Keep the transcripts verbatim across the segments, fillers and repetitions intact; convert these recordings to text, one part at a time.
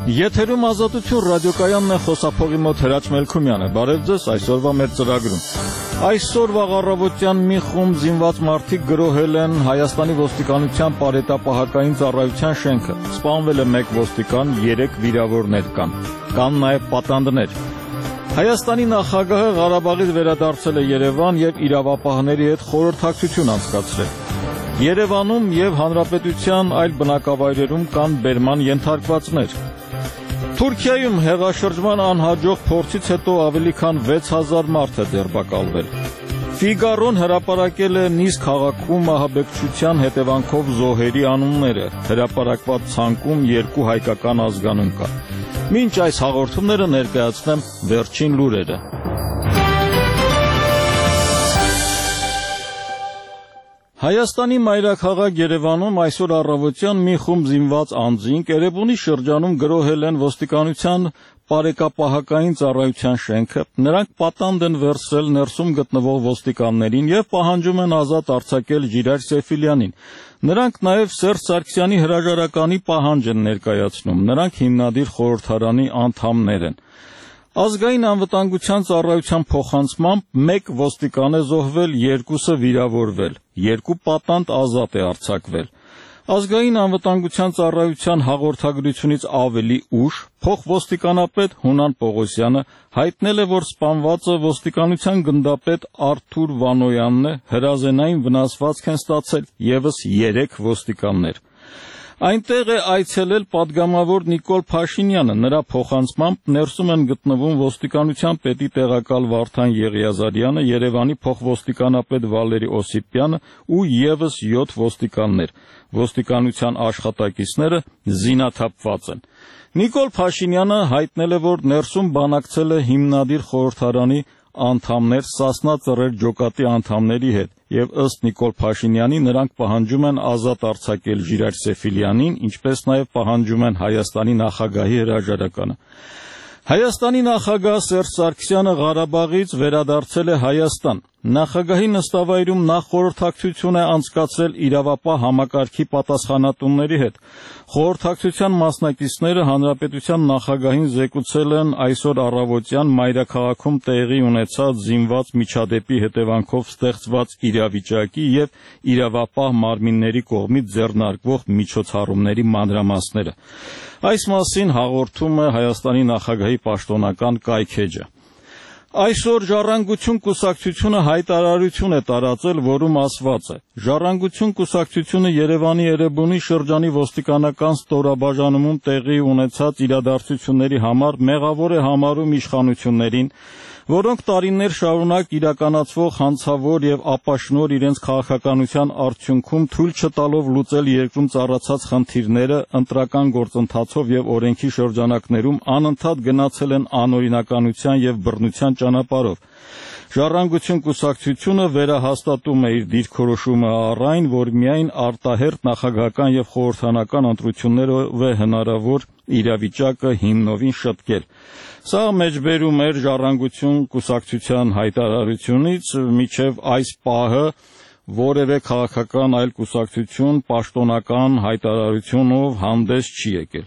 Եթերում ազատություն ռադիոկայանն է, խոսափողի մոտ Հրաչ Մելքումյանը։ Բարև ձեզ, այսօրվա մեր ծրագրում։ Այսօրվա առավոտյան մի խումբ զինված մարդիկ գրոհել են Հայաստանի ոստիկանության պարետապահակային ծառայության շենքը։ Սպանվել է մեկ ոստիկան, երեք վիրավորներ կան։ Կան նաև պատանդներ։ Հայաստանի նախագահը Ղարաբաղից վերադարձել է Երևան եւ իրավապահների հետ խորհրդակցություն անցկացրել։ Երևանում եւ հանրապետության այլ բնակավայրերում կան բերման ենթարկվածներ։ Թուրքիայում հեղաշրջման անհաջող փորձից հետո ավելի քան վեց հազար մարդ է ձերբակալվել։ Ֆիգարոն հրապարակել է Նիս քաղաքում ահաբեկչության հետևանքով զոհերի անունները։ Հրապարակված ցանկում երկու հայկական ազգանուն կա։ Մինչ այս հաղորդումները ներկայացնեմ վերջին լուրերը։ Հայաստանի մայրաքաղաք Երևանում այսօր առավոտյան մի խումբ զինված անձինք Էրեբունի շրջանում գրոհել են ոստիկանության պարեկապահակային ծառայության շենքը։ Նրանք պատանդ են վերցրել ներսում գտնվող ոստիկաններին եւ պահանջում են ազատ արձակել Ժիրայր Սեֆիլյանին։ Նրանք նաեւ Սերժ Սարգսյանի հրաժարականի պահանջ են ներկայացնում։ Նրանք հիմնադիր խորհրդարանի անդամներ են։ Ազգային անվտանգության ծառայության փոխանցմամբ մեկ ոստիկան է զոհվել, երկուսը վիրավորվել, երկու պատանդ ազատ է արձակվել։ Ազգային անվտանգության ծառայության հաղորդագրությունից ավելի ուշ փոխոստիկանապետ Հունան Պողոսյանը հայտնել է, որ սպանվածը ոստիկանության գնդապետ Արթուր Վանոյանն է, հրազենային վնասվածք են ստացել ևս երեք ոստիկաններ։ Այնտեղ է այցելել падգամավոր Նիկոլ Փաշինյանը, նրա փոխանցմամբ ներսում են գտնվում ոստիկանության պետի տեղակալ Վարդան Եղիազարյանը, Երևանի փոխոստիկանապետ Վալերի Օսիպյանը ու ևս յոթ ոստիկաններ։ Ոստիկանության աշխատակիցները զինաթափված են։ Նիկոլ Փաշինյանը հայտնել է, որ ներսում բանակցել է հիմնադիր խորհրդարանի անդամներ Սասնա Ծռեր ջոկատի անդամների հետ եւ ըստ Նիկոլ Փաշինյանի նրանք պահանջում են ազատ արձակել Ժիրայր Սեֆիլյանին, ինչպես նաեւ պահանջում են Հայաստանի նախագահի հրաժարականը։ Հայաստանի նախագահ Սերժ Սարգսյանը Ղարաբաղից վերադարձել է Հայաստան։ Նախագահի նստավայրում նա խորհրդակցություն է անցկացրել իրավապահ համակարգի պատասխանատուների հետ։ Խորհրդակցության մասնակիցները հանրապետության նախագահին զեկուցել են այսօր առավոտյան մայրաքաղաքում տեղի ունեցած զինված միջադեպի հետևանքով ստեղծված իրավիճակի եւ իրավապահ մարմինների կողմից ձեռնարկվող միջոցառումների մանրամասները։ Այս մասին հաղորդում է Հայաստանի նախագահի պաշտոնական կայքէջը։ Այսօր Ժառանգություն կուսակցությունը հայտարարություն է տարածել, որում ասված է. Ժառանգություն կուսակցությունը Երևանի Էրեբունի շրջանի ոստիկանական ստորաբաժանումում տեղի ունեցած իրադարձությունների համար մեղավոր է համարում իշխանություններին, որոնք տարիներ շարունակ իրականացվող հանցավոր եւ ապաշնոր իրենց քաղաքականության արդյունքում թույլ չտալով լուծել երկրում ծառացած խնդիրները ընտրական գործընթացով եւ օրենքի շրջանակներում անընդհատ գնացել են անօրինականության եւ բռնության ճանապարհով։ Ժառանգություն կուսակցությունը վերահաստատում է իր դիրքորոշումը առ այն, որ միայն արտահերթ նախագահական եւ խորհրդանական ընտրություններով է հնարավոր իրավիճակը հիմնովին շտկել։ Սա մեջբերում էր Ժառանգություն կուսակցության հայտարարությունից, մինչև այս պահը որևէ քաղաքական այլ կուսակցություն պաշտոնական հայտարարությունով հանդես չի եկել։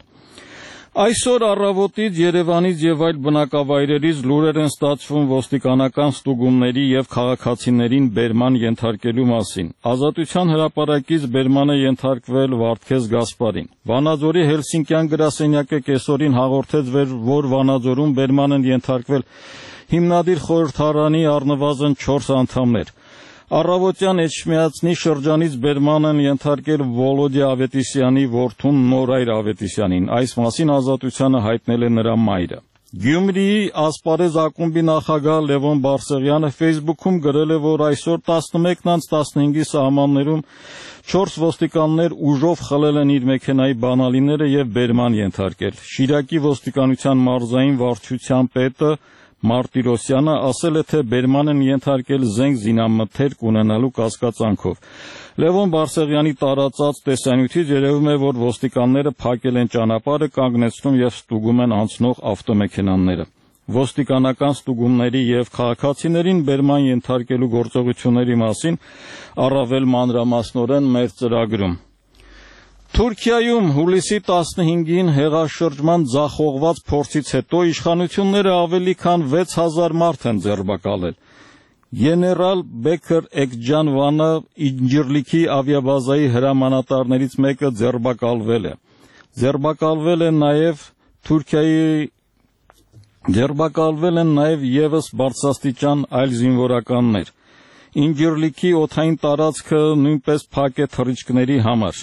Այսօր առավոտից Երևանից եւ այլ բնակավայրերից լուրեր են ստացվում ոստիկանական ստուգումների եւ քաղաքացիներին բերման ենթարկելու մասին։ Ազատության հրապարակից բերման է ենթարկվել Վարդգես Գասպարին։ Վանաձորի Հելսինկյան գրասենյակը կեսօրին հաղորդեց, որ Վանաձորում բերման են ենթարկվել հիմնադիր խորհրդարանի առնվազն չորս անդամներ։ Առավոտյան Էջմիածնի շրջանից բերման են ենթարկել Վոլոդիա Ավետիսյանի որդուն Նորայր Ավետիսյանին։ Այս մասին Ազատությանը հայտնել է նրա մայրը։ Գյումրիի Ասպարեզ ակումբի նախագահ Լևոն Բարսեղյանը Facebook-ում գրել է, որ այսօր տասնմեկն անց տասնհինգի սահմաններում չորս ոստիկաններ ուժով խլել են իր մեքենայի բանալիները եւ բերման ենթարկել։ Շիրակի ոստիկանության մարզային վարչության պետը Մարտիրոսյանը ասել է, թե բերման են ենթարկել զենք զինամթերք ունենալու կասկածանքով։ Լևոն Բարսեղյանի տարածած տեսանյութից երևում է, որ ոստիկանները փակել են ճանապարհը, կանգնեցնում եւ ստուգում են անցնող ավտոմեքենաները։ Ոստիկանական ստուգումների եւ քաղաքացիներին բերման ենթարկելու գործողությունների մասին առավել մանրամասնորեն մեր ծրագրում։ Թուրքիայում հուլիսի տասնհինգին հեղաշրջման ձախողված փորձից հետո իշխանությունները ավելի քան վեց հազար մարդ են ձերբակալել։ Գեներալ Բեքեր Էկջանվանը Ինջիրլիքի ավիաբազայի հրամանատարներից մեկը ձերբակալվել է։ Ձերբակալվել է նաև Թուրքիայի ձերբակալվել են նաև ևս բարձրաստիճան այլ զինվորականներ։ Ինջիրլիքի օդային տարածքը նույնպես փակ է թռիչքների համար։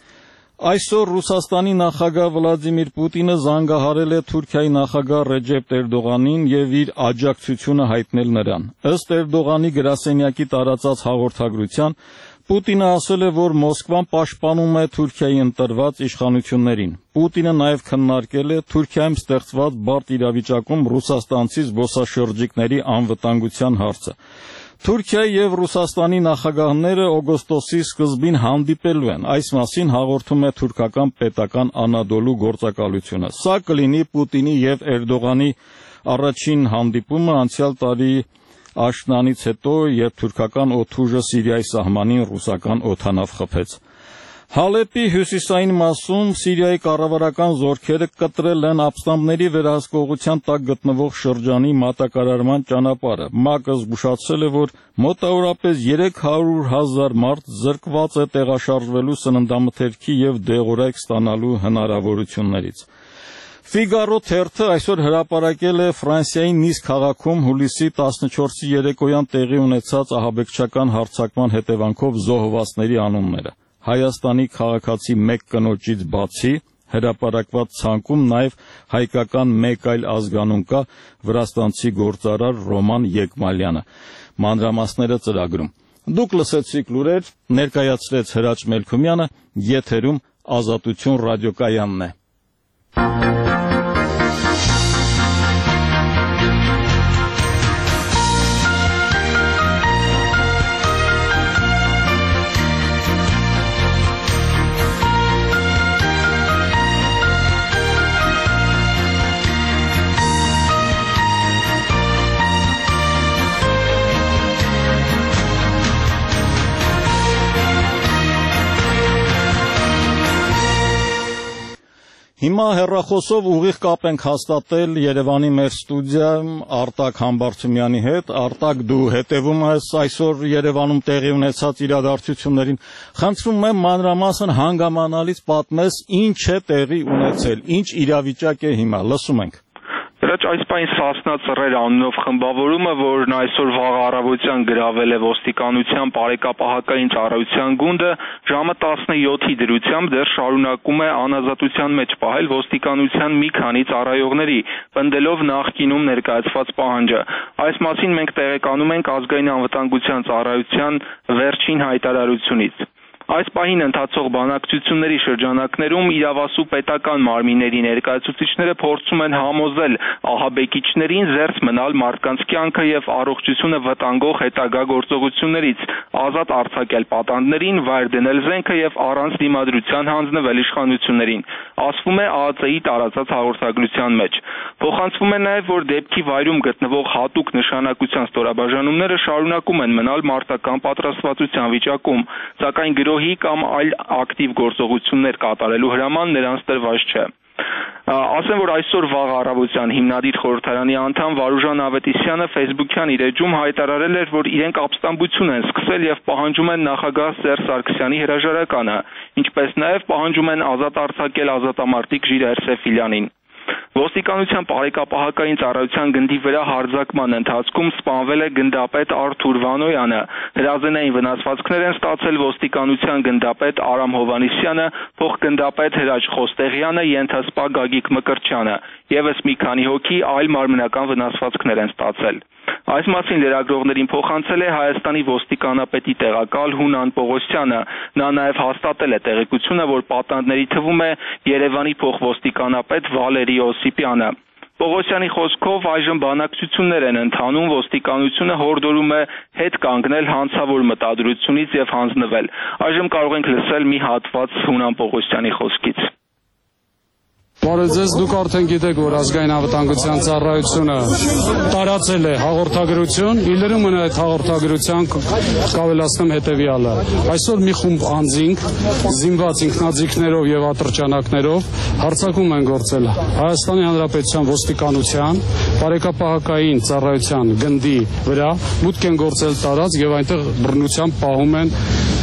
Այսօր Ռուսաստանի նախագահ Վլադիմիր Պուտինը զանգահարել է Թուրքիայի նախագահ Ռեջեփ Էրդողանին եւ իր աջակցությունը հայտնել նրան։ Ըստ Էրդողանի գրասենյակի տարածած հաղորդագրության, Պուտինը ասել է, որ Մոսկվան պաշտպանում է Թուրքիայի ընտրված իշխանություններին։ Պուտինը նաև քննարկել է Թուրքիայում ստեղծված բարդ իրավիճակում ռուսաստանցի զբոսաշրջիկների անվտանգության հարցը։ Թուրքիայի եւ Ռուսաստանի նախագահները օգոստոսի սկզբին հանդիպելու են։ Այս մասին հաղորդում է թուրքական պետական Անադոլու գործակալությունը։ Սա կլինի Պուտինի եւ Էրդողանի առաջին հանդիպումը անցյալ տարի աշնանից հետո, երբ թուրքական օդուժը Սիրիայի սահմանին ռուսական օդանավ խփեց։ Հալեպի հյուսիսային մասում Սիրիայի կառավարական զորքերը կտրել են ապստամբների վերահսկողության տակ գտնվող շրջանի մատակարարման ճանապարհը։ ՄԱԿ-ը զգուշացրել է, որ մոտավորապես երեք հարյուր հազար մարդ զրկված է տեղաշարժվելու սննդամթերքի եւ դեղորայք ստանալու հնարավորություններից։ Ֆիգարո թերթը այսօր հրապարակել է Ֆրանսիայի Նիս քաղաքում հուլիսի տասնչորսի երեկոյան տեղի ունեցած ահաբեկչական հարձակման հետևանքով զոհվածների անունները։ Հայաստանի քաղաքացի մեկ կնոջից բացի հրապարակված ցանկում նաև հայկական մեկ այլ ազգանուն կա՝ վրաստանցի գործարար Ռոման Եկմալյանը։ Մանրամասները ծրագրում։ Դուք լսեցիք լուրեր, ներկայացրեց Հրաչ Մելքումյանը, եթերում Ազատություն ռադիոկայանն է։ Հիմա հեռախոսով ուղիղ կապ ենք հաստատել Երևանի մեր ստուդիայում Արտակ Համբարձումյանի հետ։ Արտակ, դու հետևում ես այսօր Երևանում տեղի ունեցած իրադարձություններին։ Խնդրում եմ մանրամասն հանգամանալից պատմես, ինչ է տեղի ունեցել, ինչ իրավիճակ է հիմա, լսում ենք։ Հրաչ, այս պայն Սասնա ծռեր անունով խմբավորումը, որն այսօր վաղ առավոտյան գրավել է ոստիկանության բարեկապահական ծառայության գունդը, ժամը տասնյոթի դրությամբ դեռ շարունակում է անազատության մեջ պահել ոստիկանության մի քանի ծառայողների, պնդելով նախկինում ներկայացված պահանջը։ Այս մասին մենք տեղեկանում ենք ազգային անվտանգության ծառայության վերջին հայտարարությունից։ Այս պահին ընթացող բանակցությունների շրջանակներում իրավասու պետական մարմինների ներկայացուցիչները փորձում են համոզել ահաբեկիչներին զերծ մնալ մարդկանց կյանքը եւ առողջությունը վտանգող հետագա գործողություններից, ազատ արձակել պատանդներին, վայր դնել զենքը եւ առանց դիմադրության հանձնվել իշխանություններին, ասվում է ԱԱԾ-ի տարածած հաղորդագրության մեջ։ Փոխանցվում է նաեւ, որ դեպքի վայրում գտնվող հատուկ նշանակության ստորաբաժանումները շարունակում են մնալ մարտական պատրաստվածության վիճակում, սակայն գրոհի կամ այլ ակտիվ գործողություններ կատարելու հրաման նրանց տրված չէ։ Ասեմ, որ այսօր վաղ առավոտյան հիմնադիր խորհրդարանի անդամ Վարուժան Ավետիսյանը Facebook-յան իր էջում հայտարարել էր, որ իրենք ապստամբություն են սկսել եւ պահանջում են նախագահ Սերժ Սարգսյանի հրաժարականը, ինչպես նաեւ պահանջում են ազատ արձակել ազատամարտիկ Ժիրայր Սեֆիլյանին։ Ոստիկանության բարեկապահական ծառայության գնդի վրա հարձակման ընթացքում սպանվել է գնդապետ Արթուր Վանոյանը։ Հրազենային վնասվածքներ են ստացել ոստիկանության գնդապետ Արամ Հովանիսյանը, փոխգնդապետ Հրաչ Խոստեղյանը, ենթասպա Գագիկ Մկրտչյանը։ Եվս մի քանի հոգի այլ մարմնական վնասվածքներ են ստացել։ Այս մասին լրագրողներին փոխանցել է Հայաստանի ոստիկանապետի տեղակալ Հունան Պողոսյանը։ Նա նաև հաստատել է տեղեկությունը, որ պատանդների թվում է Երևանի փոխոստիկանապետ Վալերի Օսիպյանը։ Պողոսյանի խոսքով այժմ բանակցություններ են ընթանում, ոստիկանությունը հորդորում է հետ կանգնել հանցավոր մտադրությունից եւ հանձնվել։ Այժմ կարող ենք լսել մի հատված Հունան Պողոսյանի խոսքից։ Բարև ձեզ, դուք արդեն գիտեք, որ ազգային անվտանգության ծառայությունը տարածել է հաղորդագրություն, իլերում են այդ հաղորդագրության կավելացնեմ հետևյալը։ Այսօր մի խումբ անձինք, զինված ինքնաձիգներով եւ ատրճանակներով հարձակում են գործել Հայաստանի Հանրապետության ոստիկանության բարեկապահական ծառայության գնդի վրա, մուտք են գործել տարածք եւ այնտեղ բռնությամբ պահում են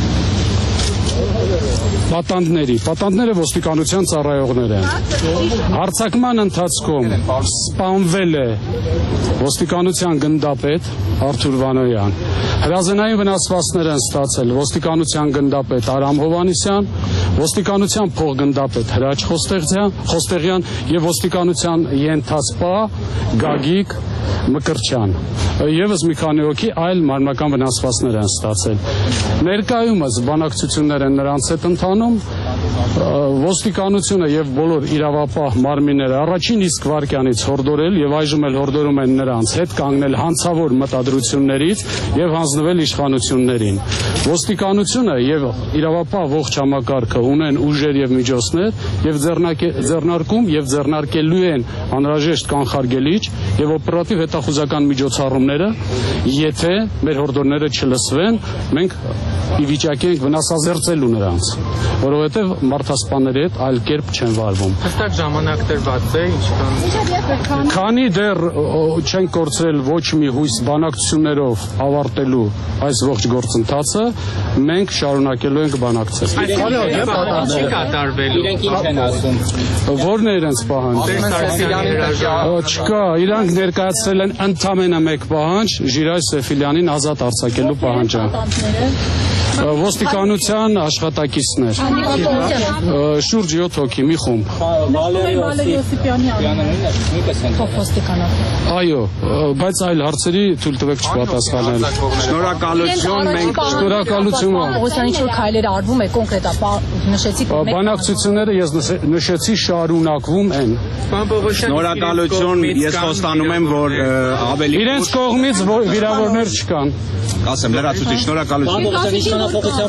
պատանդների, պատանդները ոստիկանության ծառայողներ են։ Հարձակման ընթացքում սպանվել է ոստիկանության գնդապետ Արթուր Վանոյան։ Հրազենային վնասվածքներ են ստացել ոստիկանության գնդապետ Արամ Հովանիսյան, ոստիկանության փոխգնդապետ Հրաչ Խոստեղյան եւ ոստիկանության ենթասպա Գագիկ Մկրտչյան։ Եվս մի քանի հոգի այլ մարմնական վնասվածքներ են ստացել։ Ներկայումս բանակցություններ են նրանց հետ ընթանում, ոստիկանությունը եւ բոլոր իրավապահ մարմինները առաջին իսկ վարքյանից հորդորել եւ այժմ էլ հորդորում են նրանց հետ կանգնել հանցավոր մտադրություններից եւ հանձնվել իշխանություններին։ Ոստիկանությունը եւ իրավապահ ողջ համակարգը ունեն ուժեր եւ միջոցներ եւ ձեռնարկում եւ ձեռնարկելու են անհրաժեշտ կանխարգելիչ եւ օպերատիվ հետախուզական միջոցառումները, եթե մեր հորդորները չլսվեն, մենք ի վիճակի ենք վնասազերծելու նրանց, որովհետև մարդասպանների հետ այլ կերպ չեն վարվում։ Հստակ ժամանակ տրված է, ինչքան։ Քանի դեռ չեն կորցրել ոչ մի հույս բանակցություններով ավարտելու այս ողջ գործընթացը, մենք շարունակելու ենք բանակցել։ Չի կատարվելու։ Իրենք ինչ են ասում։ Որն է իրենց պահանջը։ Չկա, իրանք ներկայացրել են ընդամենը մեկ պահանջ, Ժիրայր Սեֆիլյանին ազատ արձակելու պահանջը։ Ոստիկանության աշխատակիցներ շուրջ յոթ հոգի մի խումբ։ Այո, բայց այլ հարցերի թույլ տվեք չպատասխանել։ Շնորհակալություն, մենք շնորհակալություն։ Ոսան ինչ որ քայլեր արվում է կոնկրետ, նշեցիք։ Բանակցությունները ես նշեցի շարունակվում են։ Շնորհակալություն, ես խոստանում եմ, որ ավելի իրենց կողմից վիրավորներ չկան։ Ասեմ լրացուցիչ, շնորհակալություն։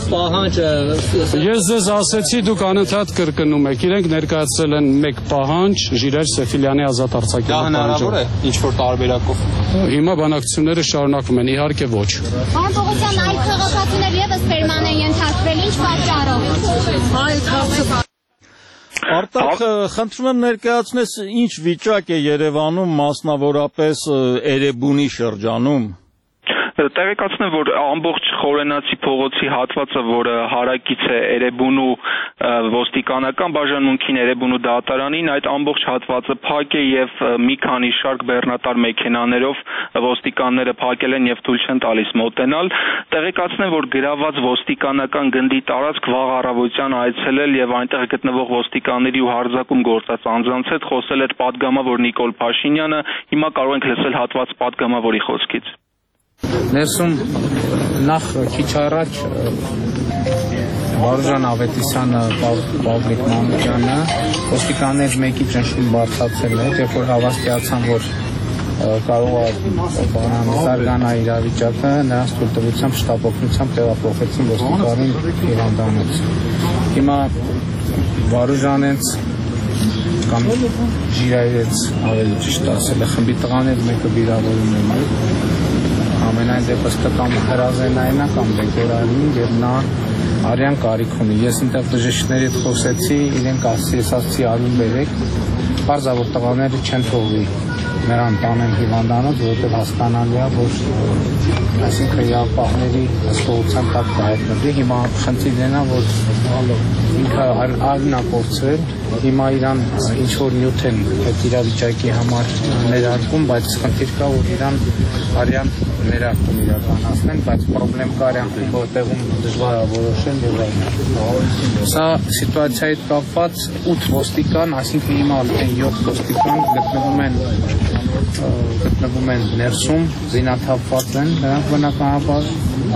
Ես ձեզ ասեցի, դուք անընդհատ կրկնում եք, իրենք ներկայացրել են մեկ պահանջ Ժիրայր Սեֆիլյանի ազատ արձակելու պահանջը։ Դա հնարավոր է, ինչ որ տարբերակով։ Հիմա բանակցությունները շարունակվում են, իհարկե ոչ։ Պարոն Պողոսյան, այլ քաղաքացիներ եւս ֆերման են ենթարկվել, ինչ պատճառով։ Արտակ, խնդրում եմ ներկայացնես ինչ վիճակ է Երևանում, մասնավորապես Էրեբունի շրջանում։ Տեղեկացնեմ, որ ամբողջ Խորենացի փողոցի հատվածը, որը հարակից է Էրեբունու ոստիկանական բաժանմունքին, Էրեբունու դատարանին, այդ ամբողջ հատվածը փակ է եւ մի քանի շարք բեռնատար մեքենաներով ոստիկանները փակել են եւ թույլ չեն տալիս մոտենալ։ Տեղեկացնեմ, որ գրաված ոստիկանական գնդի տարածք վաղ առավոտյան այցելել եւ այնտեղ գտնվող ոստիկանների ու հարձակում գործած անձանց հետ խոսել էր պատգամավոր Նիկոլ Փաշինյանը։ Հիմա կարող ենք լսել հատված պատգամավորի խոսքից։ Ներսում նախ քիչ առաջ Վարուժան Ավետիսյանը, Պավլիկ Մանուկյանը ոստիկաններ մեկի ճնշում բարձրացել էր, երբ որ հավաստիացան, որ կարող է զարգանա իրավիճակը, նրանց թույլտվությամբ շտապօգնությամբ տեղափոխեցին ոստիկանին հիվանդանոց։ Հիմա Վարուժանից կամ Ժիրայրից ավելի ճիշտ ասել է, խմբի տղաներ մեկը վիրավորում է, ամենայն դեպս կամ հրազենայինա կամ դեկորային եւ նա արյան կարիք ունի։ Ես ինտեղ բժիշկներից խոսեցի, իրենք ասես ասացի արյուն բերեք, բարձր տղաները չեն թողվի նրան տանեն հիվանդանոց, որովհետև հասկանալի է, որ այսինքն իրավապահների հսկողության տակ կհայտնվի։ Հիմա խնդիրն է, որ ինքը արյուն է կորցրել, հիմա իրան ինչ որ նյութ են այդ իրավիճակի համար ներարկում, բայց խնդիր կա, որ իրան արյան ներարկում իրականացնեն, բայց պրոբլեմ կա արյան որտեղում դժվար է որոշել եւ այլն։ Սա սիտուացիայի կապված ութ ոստիկան, այսինքն հիմա արդեն յոթ ոստիկան գտնվում են գտնվում են ներսում, զինաթափված են, նրանք բնականաբար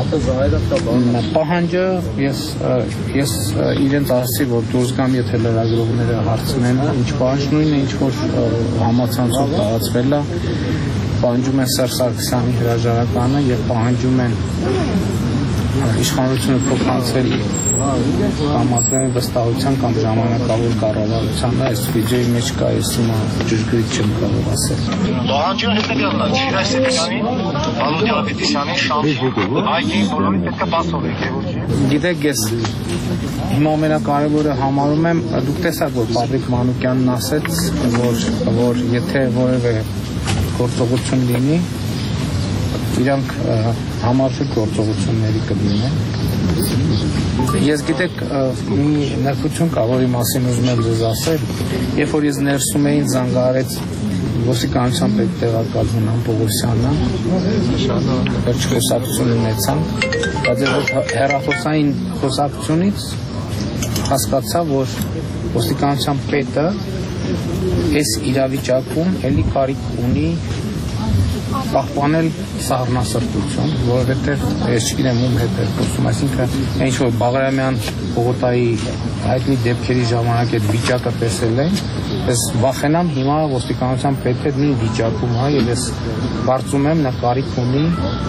պահանջը ես ես իրենց ասացի, որ դուրս գամ, եթե լրագրողները հարցնեն, ինչ պահանջ նույնը, ինչ որ համացանցով տարածվել է, պահանջում են Սերժ Սարգսյանի հրաժարականը եւ պահանջում են իշխանությունը փոխանցել կամ ազգային վստահության կամ ժամանակավոր կառավարությանը, այս վիդեոյի մեջ կա, ես հիմա ճշգրիտ չեմ կարող ասել։ Պահանջը հետևյալն է, Չիրայ Սեփյանին, Վալոդի Ավետիսյանին, Շամշին, այգին բոլորին պետք է բացող եկեղեցի։ Գիտեք, ես հիմա ամենակարևորը համարում եմ, դուք տեսաք, որ Պատրիկ Մանուկյանն ասեց, որ որ եթե որևէ գործողություն լինի, իրանք համարժեք գործողությունների կլինեն։ Ես գիտեք, մի նրբություն կա, որի մասին ուզում եմ ձեզ ասել, երբ որ ես ներսում էին զանգահարեց ոստիկանության պետ տեղակալ Հունան Պողոսյանը, վերջ խոսակցություն ունեցանք, բայց հեռախոսային խոսակցությունից հասկացա, որ ոստիկանության պետը այս իրավիճակում էլի կարիք ունի պահպանել սահմանասրտություն, որովհետև ես չգիտեմ ում հետ է խոսում, այսինքն ինչ որ Բաղրամյան Պողոտայի հայտնի դեպքերի ժամանակ այդ վիճակը տեսել են, ես վախենամ հիմա ոստիկանության պետը նույն վիճակում է եւ ես կարծում եմ նա կարիք ունի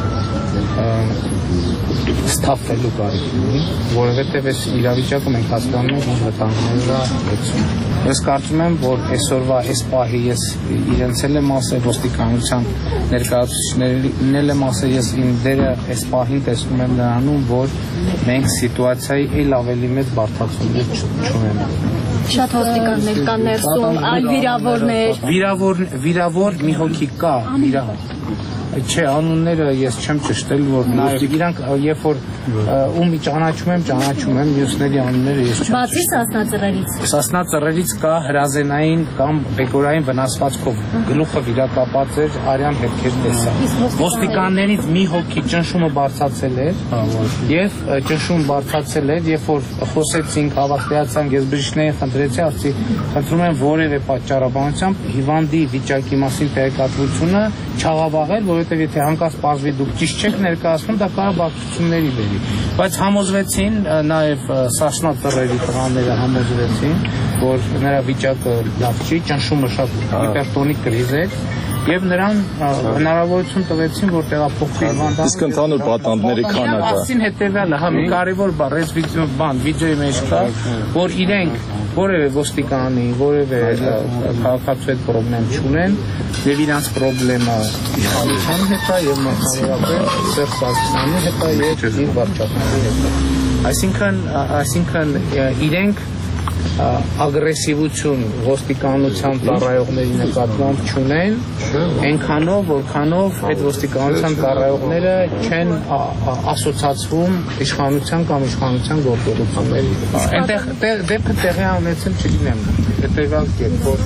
ստափվելու կարիք ունի, որովհետև այս իրավիճակը մենք հասկանում ենք ինչ վտանգներ է։ Ես կարծում եմ, որ այսօրվա այս պահի ես իրենց էլ եմ ասել ոստիկանության ներկայացուցիչներին էլ եմ ասել, ես իմ դերը այս պահին տեսնում եմ նրանում, որ մենք սիտուացիայի այլ ավելի մեծ բարդացումներ չունենք։ Շատ ոստիկաններ կան ներսում, այլ վիրավորներ։ Վիրավոր վիրավոր մի հոգի կա, վիրավոր։ Չէ, անունները ես չեմ ճշտել, որ նաև իրանք երբ որ ում ճանաչում եմ, ճանաչում եմ, մյուսների անունները ես չեմ։ Բացի Սասնա-Ծռերից։ Սասնա-Ծռերից կա հրազենային կամ բեկորային վնասվածքով գլուխը վիրակապած էր, արյան հետքեր տեսա։ Ոստիկաններից մի հոգի ճնշումը բարձրացել էր, եւ ճնշում բարձրացել էր, երբ որ խոսեցինք, հավաստիացանք, ես բժիշկներին խնդրեցի, ասացի, խնդրում եմ որևէ պատճառաբանությամբ հիվանդի վիճակի մասին տեղեկատվությունը չաղավաղել, որովհետև եթե հանկարծ պարզվի դուք ճիշտ չեք ներկայացնում, դա կարող բարդությունների բերի։ Բայց համոզվեցին, նաև Սասնա-Ծռերի տղաները համոզվեցին, որ նրա վիճակը լավ չի, ճնշումը շատ հիպերտոնիկ կրիզ է, եւ նրան հնարավորություն տվեցին, որ տեղափոխվի հիվանդան։ Իսկ ընդհանուր պատանդների քանակը։ Ասին հետեւյալը, հա, մի կարևոր բառ, այս վիդեո բան, վիդեոյի մեջ կա, որ իրենք որևէ ոստիկանի, որևէ քաղաքացու հետ խնդրեմ չունեն, եւ իրանց խնդրեմը իշխանության հետ է եւ մասնավորապես Սերժ Սարգսյանի հետ է եւ իր վարչապետի հետ է։ Այսինքն, այսինքն իրենք ագրեսիվություն ոստիկանության ծառայողների նկատմամբ չունեն, այնքանով, որքանով այդ ոստիկանության ծառայողները չեն ասոցացվում իշխանության կամ իշխանության գործողությունների։ Այնտեղ դեպքը տեղի ունեցել չգիտեմ, հետևյալ կերպ, որ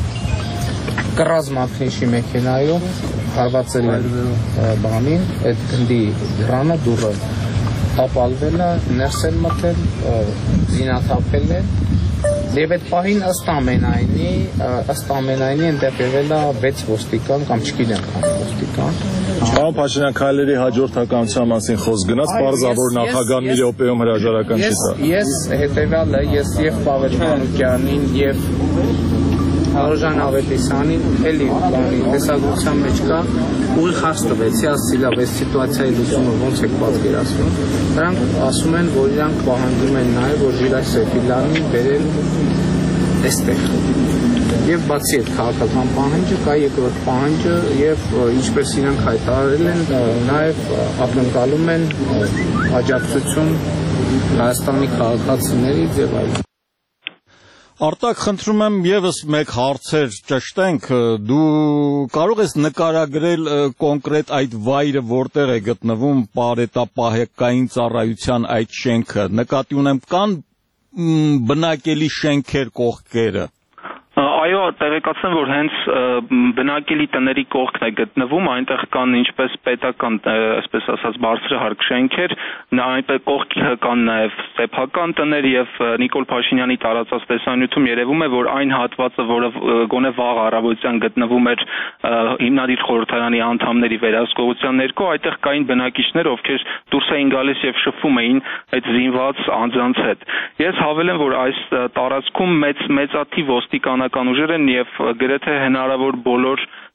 կռազ մաքրիշի մեքենայով հարվածել են բանին, այդ գնդի դռանը դուռը տապալվել է, ներս են մտել, զինաթափել են։ Եվ այդ պահին ըստ ամենայնի, ըստ ամենայնի այնտեղ եղել է վեց ոստիկան կամ չգիտեմ քան ոստիկան։ Պարոն Փաշինյան, քայլերի հաջորդականության մասին խոսք գնաց, պարզավոր նախագահան մի րոպեում հրաժարական չի տա։ Ես հետևյալը, ես եւ Պավել Մանուկյանին եւ Ռոժան Ավետիսյանին էլի բանի տեսագրության մեջ կա ուղիղ հարց տվեցի, ասացի լավ, այս սիտուացիայի լուծումը ոնց եք պատկերացնում։ Նրանք ասում են, որ իրանք պահանջում են նաև, որ Չիրայ Սեփյանին բերել այստեղ։ Եվ բացի այդ քաղաքական պահանջը կա երկրորդ պահանջը եւ ինչպես իրանք հայտարարել են, նաև ակնկալում են աջակցություն Հայաստանի քաղաքացիներից եւ այլն։ Արտակ, խնդրում եմ եւս մեկ հարցեր ճշտենք, դու կարող ես նկարագրել կոնկրետ այդ վայրը, որտեղ է գտնվում պարետապահեկային ծառայության այդ շենքը, նկատի ունեմ կան բնակելի շենքեր կողքերը։ Այո, տեղեկացնեմ, որ հենց բնակելի տների կողքն է գտնվում, այնտեղ կան ինչպես պետական, այսպես ասած, բարձրահարկ շենքեր, այնպես կողքի կան նաև սեփական տներ եւ Նիկոլ Փաշինյանի տարածած տեսանյութում երևում է, որ այն հատվածը, որը գոնե վաղ առավոտյան գտնվում էր հիմնադիր խորհրդարանի անդամների վերահսկողության ներքո, այդտեղ կային բնակիչներ, ովքեր դուրս էին գալիս եւ շփվում էին այդ զինված անձանց հետ։ Ես հավելեմ, որ այս տարածքում մեծ մեծաթիվ ոստիկանական ուժեր են եւ գրեթե հնարավոր բոլոր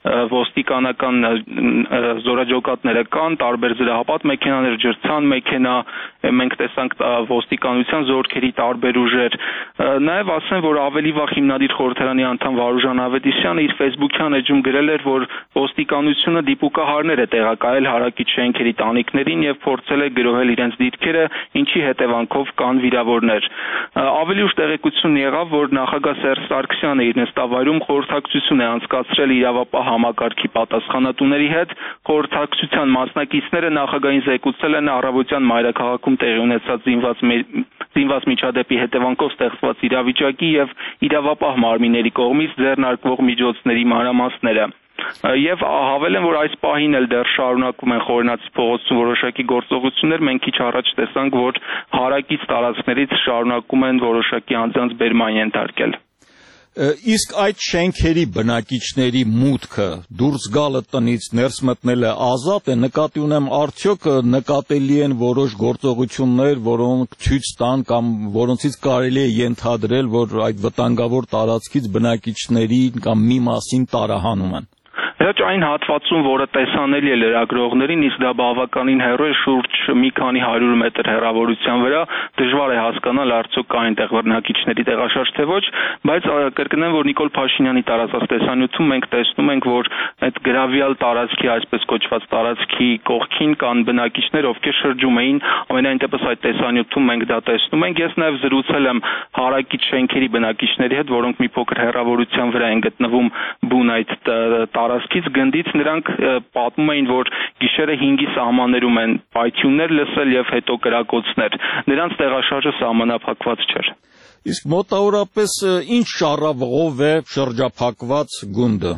ոստիկանական զորաջոկատները կան, տարբեր զրահապատ մեքենաներ ջրցան մեքենա, մենք տեսանք ոստիկանության զորքերի տարբեր ուժեր։ Նաև ասեմ, որ ավելի վաղ հիմնադիր խորհրդարանի անդամ Վարուժան Ավետիսյանը իր Facebook-յան էջում գրել էր, որ ոստիկանությունը դիպուկահարներ է տեղակայել հարակից շենքերի տանիքներին եւ փորձել է գրոհել իրենց դիրքերը, ինչի հետևանքով կան վիրավորներ։ Ավելի ուշ տեղեկություն եղավ, որ նախագահ Սերժ Սարգսյանը իր նստավայրում խորհրդակցություն է անցկացրել իրավապահ համակարգի պատասխանատուների հետ։ Խորհրդակցության մասնակիցները նախագահին զեկուցել են առավոտյան մայրաքաղաքում տեղի ունեցած զինված զինված միջադեպի հետևանքով ստեղծված իրավիճակի եւ իրավապահ մարմինների կողմից ձեռնարկվող միջոցների մանրամասները։ Եվ հավելեմ, որ այս պահին էլ դեռ շարունակվում են Խորենացի փողոցում որոշակի գործողություններ, մենք քիչ առաջ տեսանք, որ հարակից տարածքներից շարունակում են որոշակի անձանց բերման ենթարկել։ Իսկ այդ շենքերի բնակիչների մուտքը դուրս գալը տնից ներս մտնելը ազատ է, նկատի ունեմ արդյոք նկատելի են որոշ գործողություններ, որոնք ցույց տան կամ որոնցից կարելի է ենթադրել, որ այդ վտանգավոր տարածքից բնակիչների կամ մի մասին տարահանում են։ Հեչ այն հատվածում, որը տեսանելի է լրագրողներին, իսկ դա բավականին հեռու է, շուրջ մի քանի հարյուր մետր հեռավորության վրա, դժվար է հասկանալ արդյոք կա այնտեղ բնակիչների տեղաշարժ թե ոչ, բայց կրկնեմ, որ Նիկոլ Փաշինյանի տարածած տեսանյութում մենք տեսնում ենք, որ այդ գրավյալ տարածքի, այսպես կոչված տարածքի կողքին կան բնակիչներ, ովքեր շրջում էին, ամենայն դեպս այդ տեսանյութում մենք դա տեսնում ենք։ Ես նաև զրուցել եմ հարակից շենքերի բնակիչների հետ, որոնք մի փոքր հեռավորության վրա են գտնվում բուն այդ տարածքից գնդից, նրանք պատմում էին, որ գիշերը հինգի սահմաններում են պայթյուններ լսել եւ հետո կրակոցներ։ Նրանց տեղաշարժը սահմանափակված չէր։ Իսկ մոտավորապես ինչ շառավղով է շրջափակված գունդը։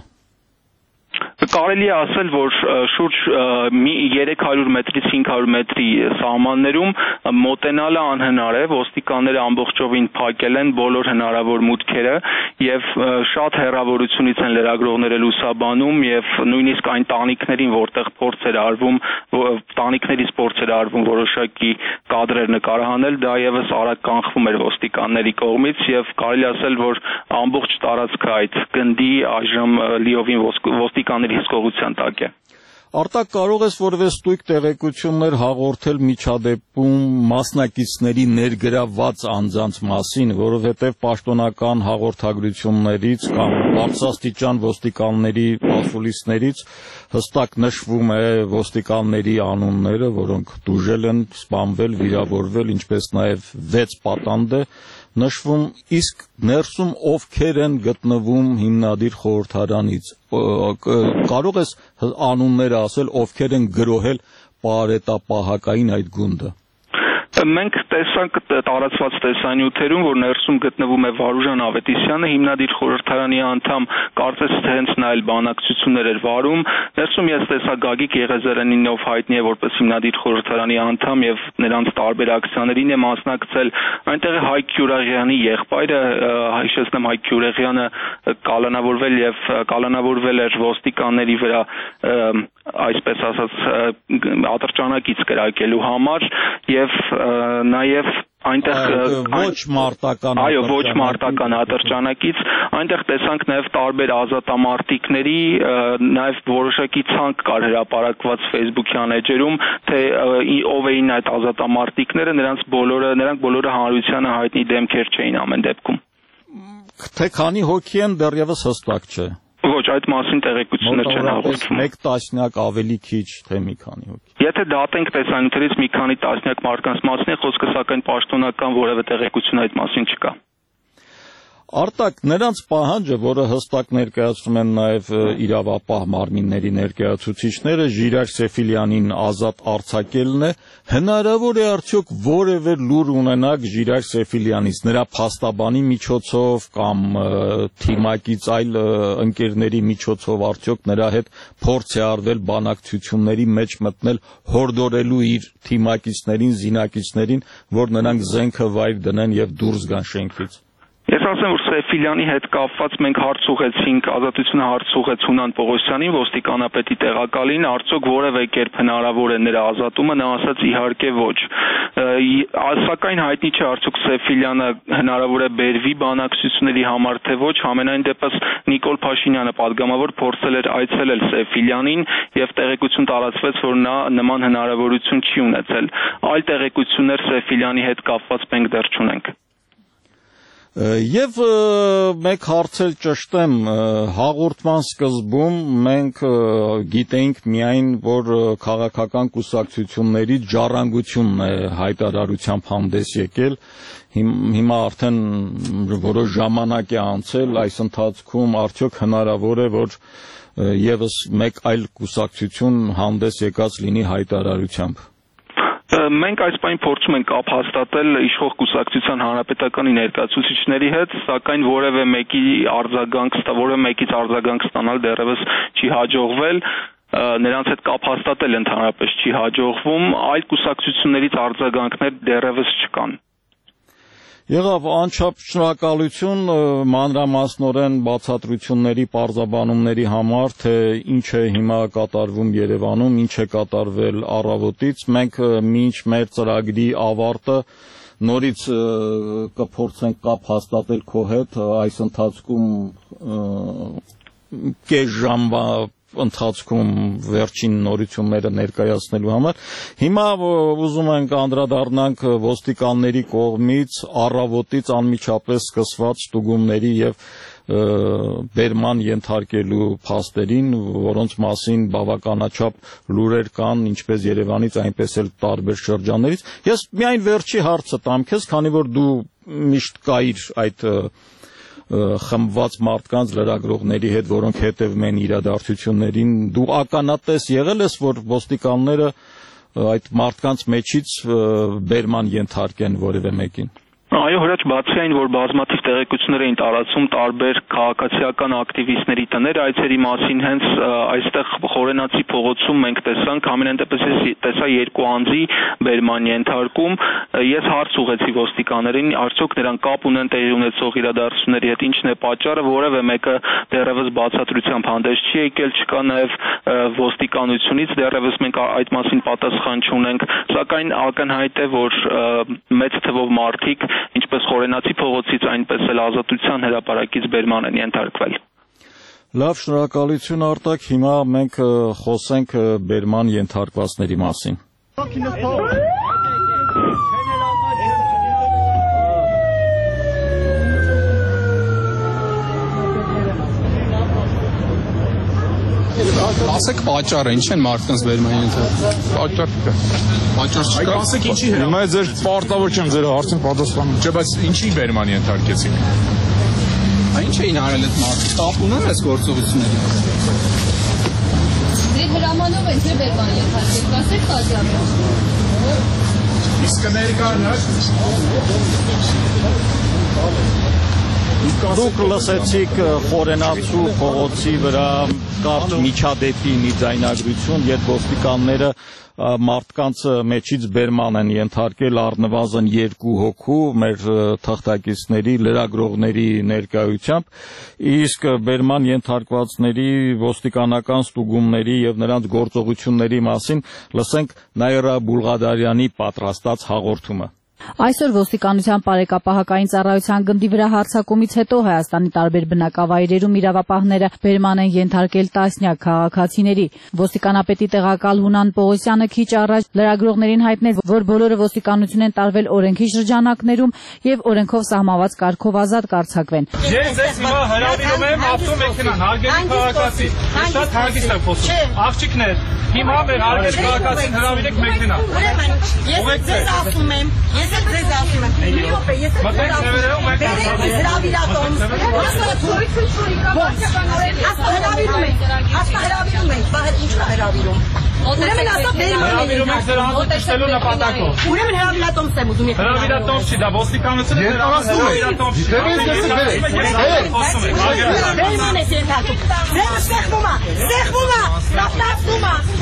Կարելի է ասել, որ շուրջ երեք հարյուր մետրից հինգ հարյուր մետրի սահմաններում մոտենալը անհնար է, ոստիկանները ամբողջովին փակել են բոլոր հնարավոր մուտքերը եւ շատ հեռավորությունից են լրագրողները լուսաբանում եւ նույնիսկ այն տանիքներին, որտեղ փորձ էր արվում, տանիքներից փորձ էր արվում որոշակի կադրեր նկարահանել, դա եւս արագ կանխվում էր ոստիկանների կողմից եւ կարելի ասել, որ ամբողջ տարածքը այդ գնդի այժմ լիովին ոստիկանների հսկողության տակ է։ Արտակ, կարող ես որևէ ստույգ տեղեկություններ հաղորդել միջադեպում մասնակիցների ներգրավված անձանց մասին, որովհետև պաշտոնական հաղորդագրություններից կամ բարձրաստիճան ոստիկանների պասուլիսներից հստակ նշվում է ոստիկանների անունները, որոնք տուժել են, սպանվել, վիրավորվել, ինչպես նաև վեց պատանդ է նշվում, իսկ ներսում ովքեր են գտնվում հիմնադիր խորհրդարանից, կարող ես անունները ասել, ովքեր են գրոհել պարետապահակային այդ գունդը։ Մենք տեսանք տարածված տեսանյութերում, որ ներսում գտնվում է Վարուժան Ավետիսյանը, հիմնադիր խորհրդարանի անդամ, կարծես թե հենց նա էլ բանակցություններ էր վարում։ Ներսում ես տեսա Գագիկ Եղեզարյանին, ով հայտնի է որպես հիմնադիր խորհրդարանի անդամ եւ նրանց տարբեր ակցիաներին է մասնակցել։ Այնտեղ է Հայկ Քյուրեղյանի եղբայրը, հիշեցնեմ, Հայկ Քյուրեղյանը կալանավորվել եւ կալանավորվել էր ոստիկանների վրա, այսպես ասած, ատրճանակից կրակելու համար եւ նաև այնտեղ ոչ մարտական այո ոչ մարտական ատրճանակից այնտեղ տեսանք նաև տարբեր ազատամարտիկների նաև որոշակի ցանկ կար հրապարակված Facebook-յան էջերում թե ով էին այդ ազատամարտիկները նրանց բոլորը նրանք բոլորը հանրությանը հայտնի դեմքեր չէին ամեն դեպքում թե քանի հոգի են դեռևս հստակ չէ Ոչ, այդ մասին տեղեկություններ չեն հաղորդում։ Մեկ տասնյակ ավելի քիչ, թե մի քանի հոգի։ Եթե դատենք տեսանյութերից մի քանի տասնյակ մարդկանց մասին է խոսքը, սակայն պաշտոնական որևէ տեղեկություն այդ մասին չկա։ Արտակ, նրանց պահանջը, որը հստակ ներկայացնում են նաև իրավապահ մարմինների ներկայացուցիչները, Ժիրայր Սեֆիլյանին ազատ արձակելն է, հնարավոր է արդյոք որևէ լուր ունենաք Ժիրայր Սեֆիլյանից, նրա փաստաբանի միջոցով կամ թիմակից այլ ընկերների միջոցով արդյոք նրա հետ փորձ է արվել բանակցությունների մեջ մտնել, հորդորելու իր թիմակիցներին, զինակիցներին, որ նրանք զենքը վայր դնեն եւ դուրս գան շենքից։ Ես ասեմ, որ Սեֆիլյանի հետ կապված մենք հարց ուղեցինք, Ազատությունը հարց ուղեց Հունան Պողոսյանին, ոստիկանապետի տեղակալին, արդյոք որևէ կերպ հնարավոր է նրա ազատումը, նա ասաց իհարկե ոչ։ Սակայն հայտնի չէ արդյոք Սեֆիլյանը հնարավոր է բերվի բանակցությունների համար թե ոչ, համենայն դեպս Նիկոլ Փաշինյանը պատգամավոր փորձել էր այցելել Սեֆիլյանին եւ տեղեկություն տարածվեց, որ նա նման հնարավորություն չի ունեցել։ Այլ տեղեկություններ Սեֆիլյանի հետ կապված մենք դեռ չունենք։ Եվ մեկ հարցել ճշտեմ, հաղորդման սկզբում մենք գիտեինք միայն, որ քաղաքական կուսակցություններից ժառանգությունն է հայտարարությամբ հանդես եկել, հիմա արդեն որոշ ժամանակ է անցել, այս ընթացքում արդյոք հնարավոր է, որ եւս մեկ այլ կուսակցություն հանդես եկած լինի հայտարարությամբ։ Մենք այս պայն փորձում ենք կապ հաստատել իշխող կուսակցության հանրապետականի ներկայացուցիչների հետ, սակայն որևէ մեկի արձագանք, որևէ մեկից արձագանք ստանալ դեռևս չի հաջողվել, նրանց հետ կապ հաստատել ընդհանրապես չի հաջողվում, այլ կուսակցություններից արձագանքներ դեռևս չկան։ Եղավ անչափ շնորհակալություն մանրամասնորեն բացատրությունների, պարզաբանումների համար, թե ինչ է հիմա կատարվում Երևանում, ինչ է կատարվել առավոտից։ Մենք մինչ մեր ծրագրի ավարտը նորից կփորձենք կապ հաստատել քո հետ, այս ընթացքում կես ժամվա ընթացքում վերջին նորությունները ներկայացնելու համար։ Հիմա ուզում ենք անդրադառնանք ոստիկանների կողմից առավոտից անմիջապես սկսված ստուգումների եւ բերման ենթարկելու փաստերին, որոնց մասին բավականաչափ լուրեր կան ինչպես Երևանից, այնպես էլ տարբեր շրջաններից։ Ես միայն վերջի հարցը տամ քեզ, քանի որ դու միշտ կայիր այդ խմբված մարդկանց լրագրողների հետ, որոնք հետևում են իրադարձություններին, դու ականատես եղել ես, որ ոստիկանները այդ մարդկանց մեջից բերման ենթարկեն որևէ մեկին։ Այո, հրաչ բացի այն, որ բազմաթիվ տեղեկություններ էին տարածում տարբեր քաղաքացիական ակտիվիստների տներ այցերի մասին, հենց այստեղ Խորենացի փողոցում մենք տեսանք, ամենայն դեպս տեսա երկու անձի բերման ենթարկում, ես հարց ուղեցի ոստիկաններին, արդյոք նրանք կապ ունեն տեղի ունեցող իրադարձությունների հետ, ինչն է պատճառը, որևէ մեկը դեռևս բացատրությամբ հանդես չի եկել, չկա նաև ոստիկանությունից դեռևս մենք այդ մասին պատասխան չունենք, սակայն ակնհայտ է, որ մեծ թվով մարդիկ ինչպես Խորենացի փողոցից, այնպես էլ Ազատության հրապարակից բերման են ենթարկվել։ Լավ, շնորհակալություն Արտակ, հիմա մենք խոսենք բերման ենթարկվածների մասին։ Ասեք պատճառը, ինչ են մարդկանց բերման ենթարկվում։ Պատճառ չկա։ Պատճառ չկա։ Ասեք ինչի հետ։ Հիմա ձեր պարտավոր չեմ ձեր հարցին պատասխանում։ Չէ, բայց ինչի բերման ենթարկեցիք։ Ինչ էին արել այդ մարդիկ։ Կապ ունեն այս գործողությունների հետ։ Դե հրամանով են թե բերման ենթարկել, ասեք պատճառը։ Իսկ ներկայացնած Դուք լսեցիք Խորենացու փողոցի վրա կարճ միջադեպի մի ձայնագրություն, երբ ոստիկանները մարդկանց մեջից բերման են ենթարկել առնվազն երկու հոգու մեր թղթակիցների, լրագրողների ներկայությամբ, իսկ բերման ենթարկվածների ոստիկանական ստուգումների եւ նրանց գործողությունների մասին լսենք Նաիրա Բուլղադարյանի պատրաստած հաղորդումը։ Այսօր ոստիկանության բարեկապահական ծառայության գնդի վրա հարձակումից հետո Հայաստանի տարբեր բնակավայրերում իրավապահները բերման են ենթարկել տասնյակ քաղաքացիների։ Ոստիկանապետի տեղակալ Հունան Պողոսյանը քիչ առաջ լրագրողներին հայտնեց, որ բոլորը ոստիկանություն են տարվել օրենքի շրջանակներում եւ օրենքով սահմանված կարգով ազատ կարձակվեն։ Ես ձեզ հիմա հրավիրում եմ ավտոմեքենան, հարգելի քաղաքացի, շատ հագիստ եմ խոսում։ Աղջիկներ, հիմա մեր հարգելի քաղաքացին հրավիրեք մեքենա։ Ուրեմն, ես ձեզ ասում եմ, ես ձեզ ասում եմ, մի րոպե, ես ձեզ ասում եմ, բերեք հրավիրատոմ, հաստա հրավիրում եք, հաստա հրավիրում եք, բա հետ ինչ կա հրավիրում։ Ուրեմն ասա բերման հրավիրում եք ձեր անձը ճշտելու նպատակով։ Ուրեմն հրավիրատոմ եմ ուզում եք։ Հրավիրատոմ չի, դա ոստիկանությունը հրավիրատոմ չի։ Բերման ես ենթարկում։ Ձերը սեղվում է, սեղվում է, կապտացնում է։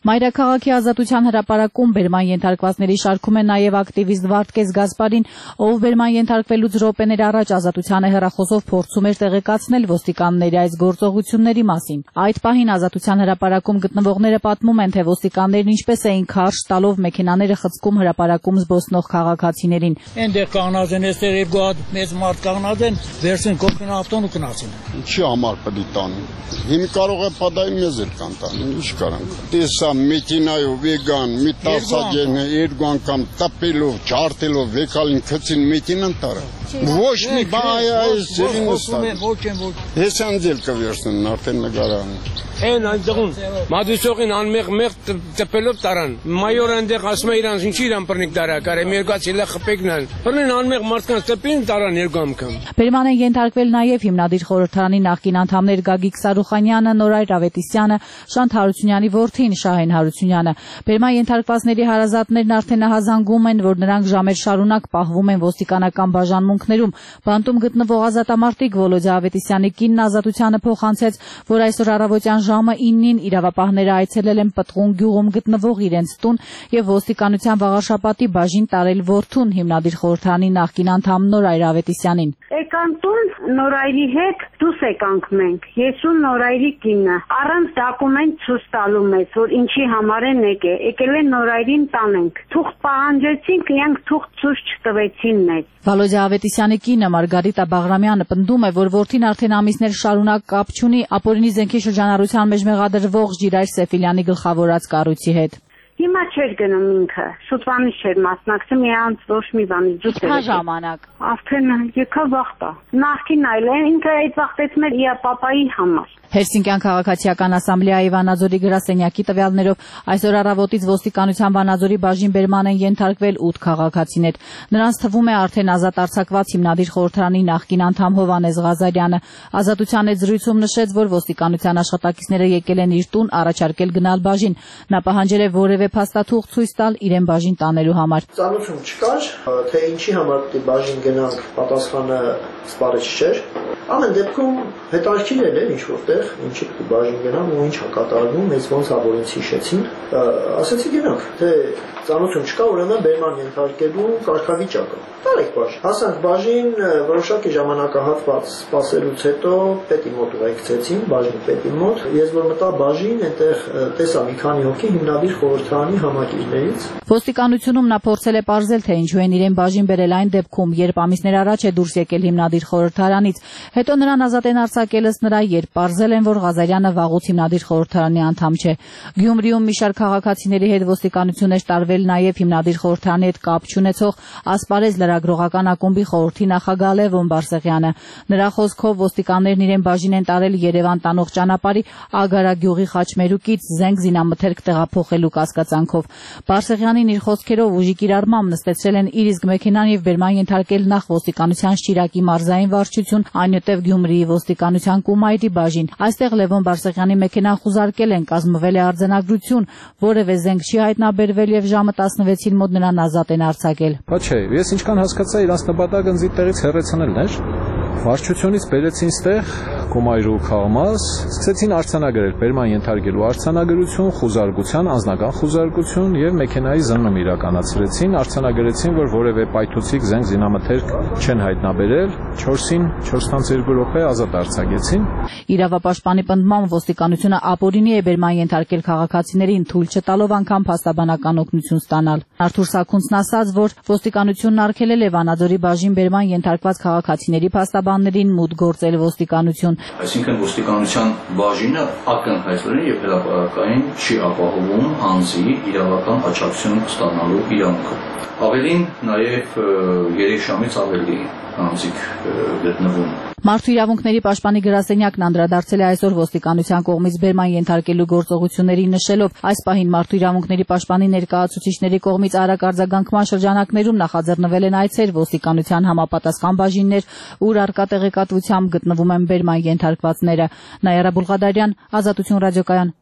Մայրաքաղաքի ազատության հրապարակում բերման ենթարկվածների շարքում է նաև ակտիվիստ Վարդգես Գասպարին, ով բերման ենթարկվելուց րոպեներ առաջ ազատությանը հեռախոսով փորձում էր տեղեկացնել ոստիկանների այս գործողությունների մասին։ Այդ պահին ազատության հրապարակում գտնվողները պատմում են, թե ոստիկաններն ինչպես էին քարշ տալով մեքենաները խցկում հրապարակում զբոսնող քաղաքացիներին։ Այնտեղ կանգնած են, այստեղ երկու հատ մեծ մարդ կանգնած են, վերցին կոկին ավտոն ու գնացին։ Ինչի համար պետք է տան։ Հիմա կարող է պատահի մեզ էլ կան տան, ինչ կարանք։ Տեսա մեքենայով վեգան, մի տասաջեն երկու անգամ տապելով, ջարդելով, վեկալին քցին մեքենան տարա։ Ոչ մի բայ այս ձերին նստած։ Ոչ են ոչ։ Հեսան ձել կվերցնեն արդեն նկարան։ Են այնտեղում մադուսողին անմեղ մեղ տպելով տարան։ Մայորը այնտեղ ասում է իրանց ինչի իրան բռնիկ տարա, կարե մերկացի լա խփեկնան։ Բռնեն անմեղ մարդկանց տպին տարան երկու անգամ։ Բերման են ենթարկվել նաև հիմնադիր խորհրդարանի նախկին անդամներ Գագիկ Սարուխանյանը, Նորայր Ավետիսյանը, Շանթ Հարությունյանի որդին Շահեն Հարությունյանը։ Բերման ենթարկվածների հարազատներն արդեն ահազանգում են, որ նրանք ժամեր շարունակ պահվում են ոստիկանական բաժանմունքներում։ Բանտում գտնվող ազատամարտիկ Վոլոդյա Ավետիսյանի կինն ազատությանը փոխանցեց, որ այսօր առավոտյան ժամը իննին իրավապահները այցելել են Պտղուն գյուղում գտնվող իրենց տուն եւ ոստիկանության վաղաշապատի բաժին տարել որդուն հիմնադիր խորհրդարանի նախկին անդամ Նորայր Ավետիսյանին։ Եկան տուն Նորայրի հետ դուս եկանք մենք, ես ու Նորայրի կինը, առանց դոկումենտ ցույց տալու մեզ, որ ինչի համար են եկել, եկել են Նորայրին տանենք։ Թուղթ պահանջեցինք, իրանք թուղթ ցույց չտվեցին մեզ։ Վալոդյա Ավետիսյանի կինը Մարգարիտա Բաղրամյանը պնդում է, որ որդին արդեն ամիսներ շարունակ կապ չունի ապօրինի զենքի շրջանառության մեջ մեղադրվող Ժիրայր Սեֆիլյանի գլխավորած կառույցի հետ։ Հիմա չէր գնում ինքը, շուտվանից չէր մասնակցում, իրանց ոչ մի բանի զուտ էր։ Քա ժամանակ։ Արդեն եկա վախտա։ Նախքին այլ է, ինքը այդ վախտեցում էր իր պապայի համար։ Հելսինկյան քաղաքացիական ասամբլեայի Վանաձորի գրասենյակի տվյալներով այսօր առավոտից ոստիկանության Վանաձորի բաժին բերման են ենթարկվել ութ քաղաքացիներ։ Նրանց թվում է արդեն ազատ արձակված հիմնադիր խորհրդարանի նախկին անդամ Հովհաննես Ղազարյանը։ Ազատության հետ զրույցում նշեց, որ ոստիկանության աշխատակիցները եկել են իր տուն առաջարկել գնալ բաժին։ Նա պահանջել է որևէ փաստաթուղթ ցույց տալ իրեն բաժին տանելու համար։ Ծանոթում չկար, թե ինչի համար դի բաժին գնանք, պատասխանը սպառիչ չէր։ Ամեն դեպքում հետաքրքիր էր ինչ որտեղ, ինչի դի բաժին գնամ ու ինչ է կատարվում, մեզ ոնց է որ ինձ հիշեցին։ Ասացի գնանք, թե ծանոթում չկա, ուրեմն բերման ենթարկելու կարգավիճակը։ Տարեք բաժին։ Հասանք բաժին, որոշակի ժամանակահատված սպասելուց հետո պետի մոտ ուղեկցեցին, բաժնի պետի մոտ։ Ես որ մտա բաժին, այնտեղ տեսա մի քանի հոգի հիմնադիր խորհրդարանի համակիրներից։ Ոստիկանությունում նա փորձել է պարզել, թե ինչու են իրեն բաժին բերել այն դեպքում, երբ ամիսներ առաջ է դուրս եկել հիմնադիր խորհրդարանից։ Հետո նրան ազատ են արձակել ըստ նրա, երբ պարզել են, որ Ղազարյանը վաղուց հիմնադիր խորհրդարանի անդամ չէ։ Գյումրիում մի շարք քաղաքացիների հետ ոստիկանություն էր տարվել նաև հիմնադիր խորհրդարանի հետ կապ չունեցող Ասպարեզ լրագրողական ակումբի խորհրդի նախագահ Լևոն Բարսեղյանը։ Նրա խոսքով ոստիկաններն իրեն բաժին են տարել Երևան տանող ճանապարհի Ագարագյուղի խաչմերուկից զենք զինամթերք տեղափոխելու կասկածանքով։ Բարսեղյանին իր խոսքերով ուժի կիրառմամբ նստեցրել են իր իսկ մեքենան եւ բերման ենթարկել նախ ոստիկանության Շիրակի մարզային վարչություն, այնուհետև Գյումրիի ոստիկանության Կումայրի բաժին։ Այստեղ Լևոն Բարսեղյանի մեքենան խուզարկել են, կազմվել է արձանագրություն, որևէ զենք չի հայտնաբերվել եւ ժամը տասնվեցին մոտ նրան ազատ են արձակել։ Բա չէ, ես ինչքան հասկացա, իրանց նպատակը ինձ տեղից հեռացնելն էր։ Վարչությունից բերեցին ստեղ Կումայրու քաղամաս, սկսեցին արձանագրել, բերման ենթարկելու արձանագրություն, խուզարկության, անձնական խուզարկություն եւ մեքենայի զննում իրականացրեցին, արձանագրեցին, որ որևէ պայթուցիկ զենք զինամթերք չեն հայտնաբերել, չորսին չորս տանց երկու րոպե ազատ արձակեցին։ Իրավապաշտպանի պնդմամբ ոստիկանությունը ապօրինի է բերման ենթարկել քաղաքացիներին, թույլ չտալով անգամ փաստաբանական օգնություն ստանալ։ Արթուր Սաքունցն ասաց, որ ոստիկանությունն արգելել է Վանաձորի բաժին բերման ենթարկված քաղաքացիների փաստաբաններին մուտք գործել ոստիկանություն։ Այսինքն ոստիկանության բաժինը ակնհայտորեն եւ հրապարակային չի ապահովում անձի իրավական աջակցություն ստանալու իրավունքը։ Ավելին նաեւ երեք ժամից ավելի անձիկ գտնվում։ Մարդու իրավունքների պաշտպանի գրասենյակն անդրադարձել է այսօր ոստիկանության կողմից բերման ենթարկելու գործողությունների նշելով, այս պահին մարդու իրավունքների պաշտպանի ներկայացուցիչների կողմից արագ արձագանքման շրջանակներում նախաձեռնվել են այցեր ոստիկանության համապատասխան բաժիններ, ուր առկա տեղեկատվությամբ գտնվում են բերման ենթարկվածները։ Նայարա Բուլղադարյան, Ազատություն ռադիոկայան,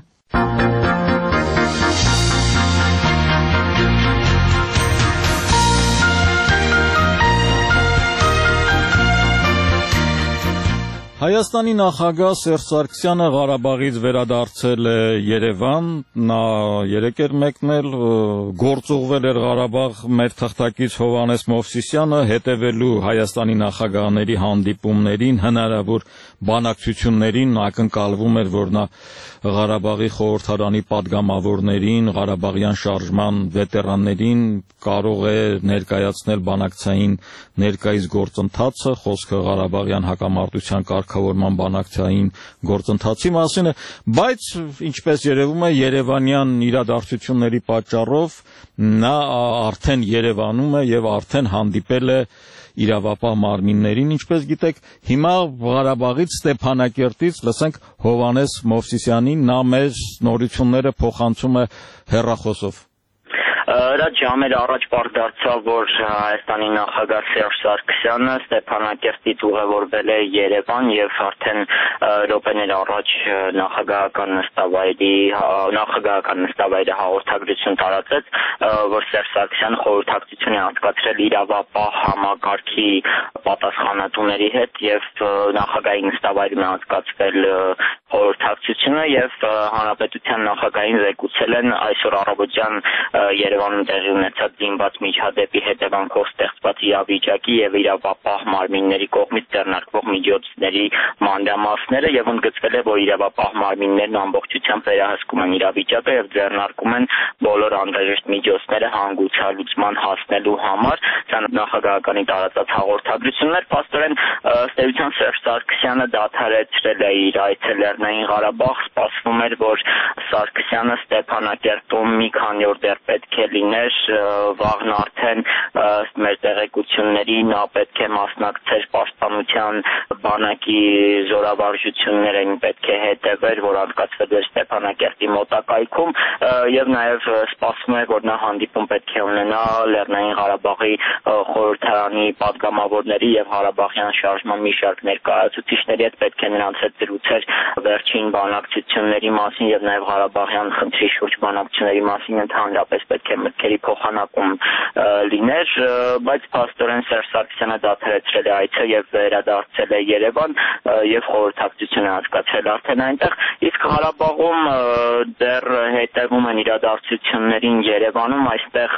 Երևան։ Հայաստանի նախագահ Սերժ Սարգսյանը Ղարաբաղից վերադարձել է Երևան, նա երեկ էր մեկնել, գործուղվել էր Ղարաբաղ մեր թղթակից Հովհաննես Մովսիսյանը, հետևելու Հայաստանի նախագահների հանդիպումներին, հնարավոր բանակցություններին, ակնկալվում էր, որ նա Ղարաբաղի խորհրդարանի պատգամավորներին, Ղարաբաղյան շարժման վետերաններին կարող է ներկայացնել բանակցային ներկայիս գործընթացը, խոսքը Ղարաբաղյան հակամարտության կարգավորման բանակցային գործընթացի մասին է, բայց ինչպես երևում է երևանյան իրադարձությունների պատճառով նա արդեն Երևանում է եւ արդեն հանդիպել է իրավապահ մարմիններին, ինչպես գիտեք, հիմա Ղարաբաղից Ստեփանակերտից լսենք Հովհաննես Մովսիսյանին, նա մեզ նորությունները փոխանցում է հեռախոսով։ Այդ ժամեր առաջ պարզ դարձավ, որ Հայաստանի նախագահ Սերժ Սարգսյանը Ստեփանակերտից ուղևորվել է Երևան եւ արդեն րոպեներ առաջ նախագահական նստավայրի նախագահական նստավայրի հաղորդագրություն տարածեց, որ Սերժ Սարգսյանը խորհրդակցություն է անցկացրել իրավապահ համակարգի պատասխանատուների հետ եւ նախագահի նստավայրում է անցկացվել խորհրդակցությունը եւ հանրապետության նախագահին զեկուցել են այսօր առավոտյան Երևանում տեղի ունեցած զինված միջադեպի հետևանքով ստեղծված իրավիճակի եւ իրավապահ մարմինների կողմից ձեռնարկվող միջոցների մանրամասները եւ ընդգծվել է, որ իրավապահ մարմիններն ամբողջությամբ վերահսկում են իրավիճակը եւ ձեռնարկում են բոլոր անհրաժեշտ միջոցները հանգուցալուծման հասնելու համար։ Սա նախագահականի տարածած հաղորդագրություններ, փաստորեն ըստ էության Սերժ Սարգսյանը դադարեցրել է իր այցը Լեռնային Ղարաբաղ, սպասվում էր, որ Սարգսյանը Ստեփանակերտում մի քանի օր դեռ պետք է լիներ, վաղն արդեն ըստ մեր տեղեկությունների նա պետք է մասնակցեր պաշտպանության բանակի զորավարժություններին պետք է հետևեր, որ անցկացվել էր Ստեփանակերտի մոտակայքում եւ նաեւ սպասվում է, որ նա հանդիպում պետք է ունենա Լեռնային Ղարաբաղի խորհրդարանի պատգամավորների եւ Ղարաբաղյան շարժման մի շարք ներկայացուցիչների հետ, պետք է նրանց հետ զրուցեր վերջին բանակցությունների մասին եւ նաեւ Ղարաբաղյան խնդրի շուրջ բանակցությունների մասին ընդհանրապես պետք է մտքերի փոխանակում լիներ, բայց փաստորեն Սերժ Սարգսյանը դադարեցրել է այցը եւ վերադարձել է Երևան եւ խորհրդակցություն է անցկացրել արդեն այնտեղ, իսկ Ղարաբաղում դեռ հետևում են իրադարձություններին Երևանում, այստեղ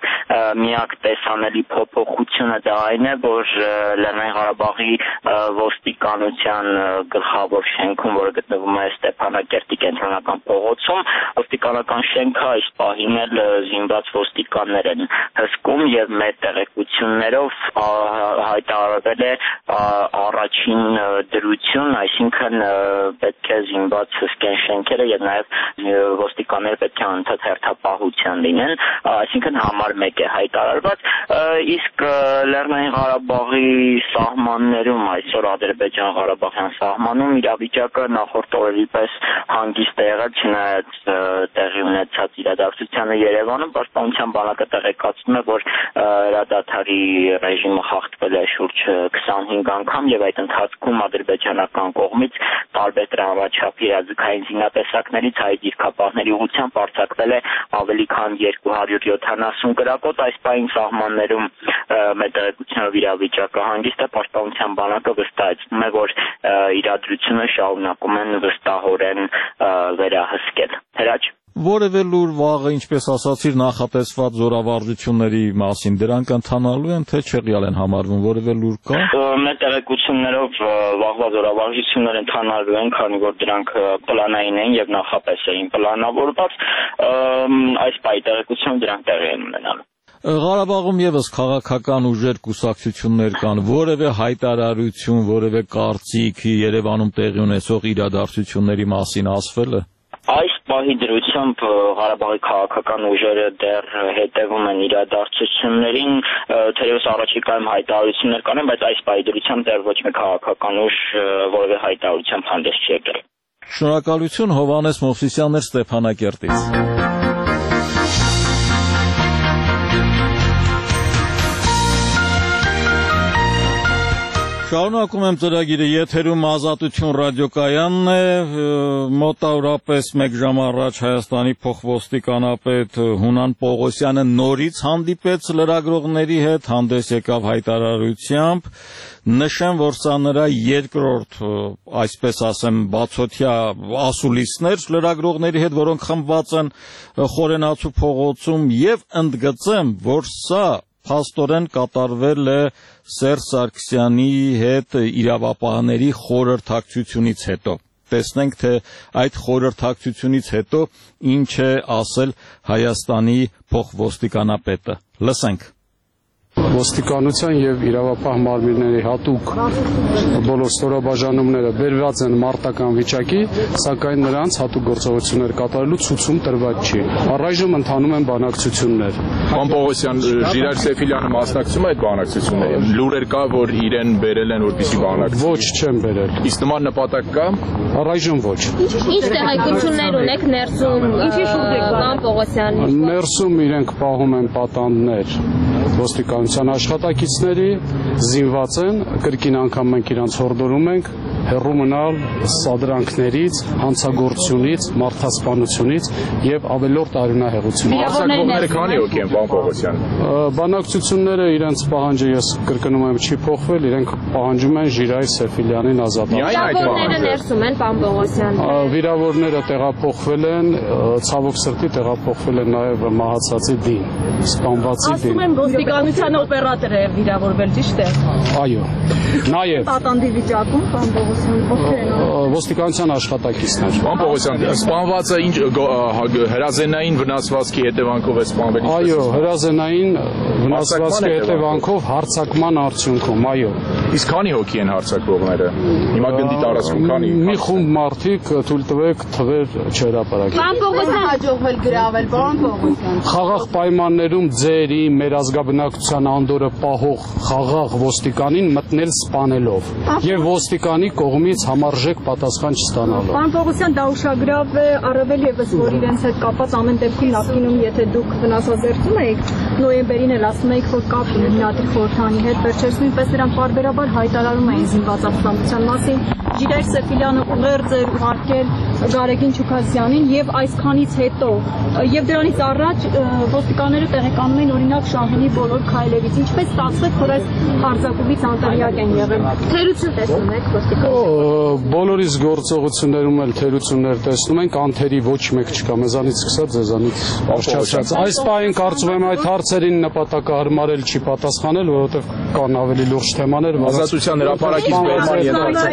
միակ տեսանելի փոփոխությունը դա այն է, որ Լեռնային Ղարաբաղի ոստիկանության գլխավոր շենքում, որը գտնվում է Ստեփանակերտի կենտրոնական փողոցում, ոստիկանական շենքը այս պահին էլ զինված ոստիկաններ են հսկում եւ մեր տեղեկություններով հայտարարվել է առաջին դրություն, այսինքն պետք է զինված հսկեն շենքերը եւ նաեւ ոստիկանները պետք է անընդհատ հերթապահության լինեն, այսինքն համար մեկ է հայտարարված, իսկ Լեռնային Ղարաբաղի սահմաններում այսօր Ադրբեջան-Ղարաբաղյան սահմանում իրավիճակը նախորդ օրերի պես հանգիստ է եղել, չնայած տեղի ունեցած իրադարձությանը Երևանում, պաշտպանության բանակը տեղեկացնում է, որ հրադադարի ռեժիմը խախտվել է շուրջ քսանհինգ անգամ եւ այդ ընթացքում ադրբեջանական կողմից տարբեր տրամաչափի ազգային զինատեսակներից հայ դիրքապահների ուղղությամբ արձակվել է ավելի քան երկու հարյուր յոթանասուն գրակոտ, այս պահին սահմաններում մեր տեղեկությունով իրավիճակը հանգիստ է, պաշտպանության բանակը վստահեցնում է, որ իրադրությունը շարունակում են վստահորեն վերահսկել։ Հրաչ Որևէ լուր վաղը, ինչպես ասացիր, նախատեսված զորավարժությունների մասին դրանք ընթանալու են, թե չեղյալ են համարվում, որևէ լուր կա։ Մեր տեղեկություններով վաղվա զորավարժություններ ընթանալու են, քանի որ դրանք պլանային են եւ նախապես էին պլանավորված, այս պահի տեղեկությունով դրանք տեղի են ունենալու։ Ղարաբաղում եւս քաղաքական ուժեր, կուսակցություններ կան, որևէ հայտարարություն, որևէ կարծիք Երևանում տեղի ունեցող իրադարձությունների մասին ասվել է։ Այս պահի դրությամբ Ղարաբաղի քաղաքական ուժերը դեռ հետևում են իրադարձություններին, թերևս առաջիկայում հայտարարություններ կանեն, բայց այս պահի դրությամբ դեռ ոչ մի քաղաքական ուժ որևէ հայտարարությամբ հանդես չի եկել։ Շնորհակալություն, Հովհաննես Մովսիսյանն էր Ստեփանակերտից։ Շարունակում եմ ծրագիրը, եթերում Ազատություն ռադիոկայանն է, մոտավորապես մեկ ժամ առաջ Հայաստանի փոխոստիկանապետ Հունան Պողոսյանը նորից հանդիպեց լրագրողների հետ, հանդես եկավ հայտարարությամբ, նշեմ, որ սա նրա երկրորդ, այսպես ասեմ, բացօթյա ասուլիսներ լրագրողների հետ, որոնք խմբված են Խորենացու փողոցում, եւ ընդգծեմ, որ սա փաստորեն կատարվել է Սերժ Սարգսյանի հետ իրավապահների խորհրդակցությունից հետո։ Տեսնենք, թե այդ խորհրդակցությունից հետո ինչ է ասել Հայաստանի փոխոստիկանապետը։ Լսենք։ Ոստիկանության եւ իրավապահ մարմինների հատուկ բոլոր ստորաբաժանումները բերված են մարտական վիճակի, սակայն նրանց հատուկ գործողություններ կատարելու ցուցում տրված չի։ Առայժմ ընթանում են բանակցություններ։ Պարոն Պողոսյան, Ժիրայր Սեֆիլյանը մասնակցում է այդ բանակցություններին։ Լուրեր կա, որ իրեն բերել են, որպեսզի բանակցի։ Ոչ, չեն բերել։ Իսկ նման նպատակ կա։ Առայժմ ոչ։ Ինչ տեղեկություններ ունեք ներսում, ինչի շուրջ եք պարոն Պողոսյան։ Ներսում իրենք պահում են պատանդներ ոստիկանության աշխատակիցների, զինված են, կրկին անգամ մենք իրանց հորդորում ենք հեռու մնալ սադրանքներից, հանցագործությունից, մարդասպանությունից եւ ավելորդ արյունահեղությունից։ Արձակողները քանի հոգի են, պարոն Պողոսյան։ Բանակցությունները իրենց պահանջը ես կրկնում եմ չի փոխվել, իրենք պահանջում են Ժիրայր Սեֆիլյանի ազատացում։ Վիրավորները ներսում են, պարոն Պողոսյան։ Վիրավորները տեղափոխվել են, ցավոք սրտի տեղափոխվել են նաեւ մահացածի դին, սպանվածի դին։ Ասում են ոստիկանության օպերատորը է վիրավորվել, ճիշտ է։ Այո։ Նաեւ պատանդի վիճակում, պարոն Պողոսյան, ովքեր են։ Ոստիկանության աշխատակիցներ։ Պարոն Պողոսյան, սպանվածը ինչ հրազենային վնասվածքի հետևանքով է սպանվել։ Այո, հրազենային վնասվածքի հետևանքով հարձակման արդյունքում, այո։ Իսկ քանի հոգի են հարձակվողները։ Հիմա գնդի տարածքում քանի։ Մի խումբ մարդիկ թույլ տվեք թվեր չհրապարակել։ Պարոն Պողոսյան հաջողվել գրավել, պարոն Պողոսյան։ Խաղաղ պայմաններում ձերի մեր ազգաբնակության անդորը պահող խաղաղ ոստիկանին մտնել սպանելով եւ ոստիկանի կողմից համարժեք պատասխան չստանալով։ Պարոն Պողոսյան, դա ուշագրավ է, առավել եւս որ իրենց հետ կապված ամեն դեպքում նախկինում, եթե դուք վնասազերծում եք, նոյեմբերին էլ ասում եք, որ կապ ունի Նադիր Խորհրդանի հետ, վերջերս նույնպես նրանք պարբերաբար հայտարարում էին զինված ապստամբության մասին։ Ժիրայր Սեֆիլյանը ուղերձ էր ուղարկել Գարեգին Չուքազյանին եւ այսքանից հետո եւ դրանից առաջ ոստիկանները տեղեկանում էին օրինակ Շահենի բոլոր քայլերից։ Ինչպես ստացվեց, որ այս հարձակումից անտեղյակ են եղել։ Թերություն տեսնում եք ոստիկանները։ Բոլորիս գործողություններում էլ թերություններ տեսնում ենք, անթերի ոչ մեկ չկա, մեզանից սկսած ձեզանից արժացած։ Այս պահին կարծում եմ այդ հարցերին նպատակահարմարել չի պատասխանել, որովհետեւ կան ավելի լուրջ թեմաներ։ Ազատության հրապարակից բերման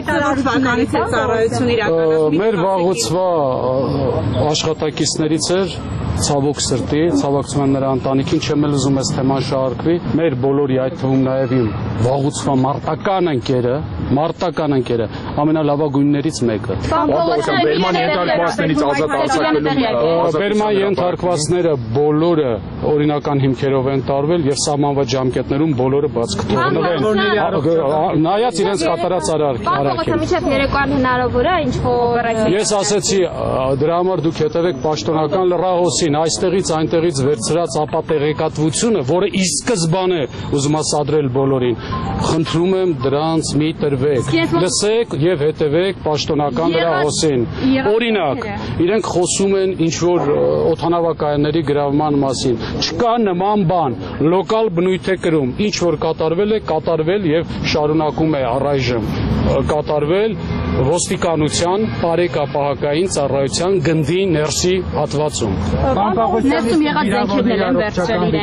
ենթարկված։ Մեր վաղուցվա աշխատակիցներից էր ցավոք սրտի, ցավակցում եմ նրա ընտանիքին, չեմ էլ ուզում այս թեման շարարկվի։ Մեր բոլորի, այդ թվում նաև իմ վաղուցվա մարտական ընկերը, մարտական ընկերը, ամենալավագույններից մեկը։ Բերման ենթարկվածներից ազատ արձակվելու։ Բերման ենթարկվածները բոլորը օրինական հիմքերով են տարվել եւ սահմանված ժամկետներում բոլորը բաց կթողնվեն։ Նայած իրենց կատարած արարքին։ Մինչև երեկոյան հնարավոր է ինչ որ։ Ես ասեցի, դրա համար դուք հետևեք պաշտոնական լրահոսին, այստեղից այնտեղից վերցրած ապատեղեկատվությունը, որը ի սկզբանե ուզում ասադրել բոլորին, խնդրում եմ դրանց մի տրվեք, լսեք եւ հետևեք պաշտոնական լրահոսին։ Օրինակ, իրենք խոսում են ինչ որ օդանավակայանների գրավման մասին, չկա նման բան, լոկալ բնույթ է կրում, ինչ որ կատարվել է, կատարվել եւ շարունակում է առայժմ կատարվել ոստիկանության բարեկապահական ծառայության գնդի ներսի հատվածում։ Ներսում եղած զենքերներ են վերցրել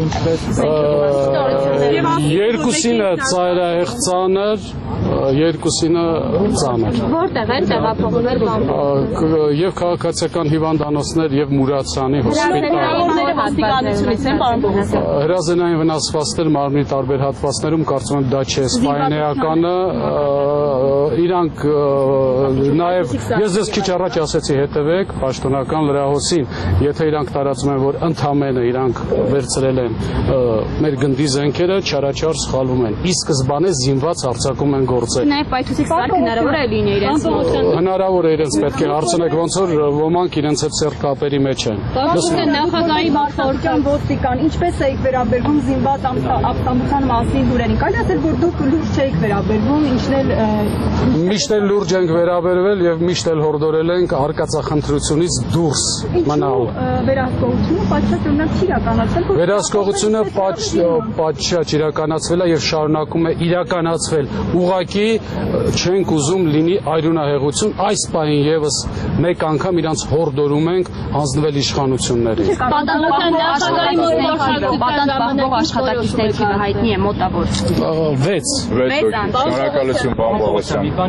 իրենք։ Երկուսինը ծայրահեղ ծանր, երկուսինը ծանր։ Որտեղ են տեղափոխվել բան։ Եվ քաղաքացիական հիվանդանոցներ եւ Մուրացյանի հոսպիտալ։ Հրազենային վնասվածքներ մարմնի տարբեր հատվածներում, կարծում եմ դա չէ սպայնեականը, իրանք նաև ես ձեզ քիչ առաջ ասեցի հետևեք պաշտոնական լրահոսին, եթե իրանք տարածում են, որ ընդամենը իրանք վերցրել են մեր գնդի զենքերը, չարաչար սխալվում են։ Ի սկզբանե զինված հարձակում են գործել։ Նաև պայթուցիկ սարք հնարավոր է լինի իրենց մոտ։ Հնարավոր է իրենց պետք է հարցնեք ոնց որ ոմանք իրենց հետ սերտ կապերի մեջ են։ Պաշտոնը նախագահի մարտական ոստիկան, ինչպես եք վերաբերվում զինված ապստամբության մասին լուրերին։ Կարելի ասել, որ դուք լուրջ չեք վերաբերվում, ինչն էլ միշտ էլ լուրջ ենք վերաբերվել եւ միշտ էլ հորդորել ենք արկածախնդրությունից դուրս մնալ։ Վերահսկողությունը պատշաճ օրինակ չի իրականացվել։ Վերահսկողությունը պատշաճ իրականացվել է եւ շարունակում է իրականացվել։ Ուղղակի չենք ուզում լինի այրունահեղություն, այս պահին եւս մեկ անգամ իրանց հորդորում ենք հանձնվել իշխանություններին։ Պատասխան նախագահի մոտ պատասխանող աշխատակիցների թիվը հայտնի է մոտավոր։ վեց Շնորհակալություն պարոն Պողոսյան։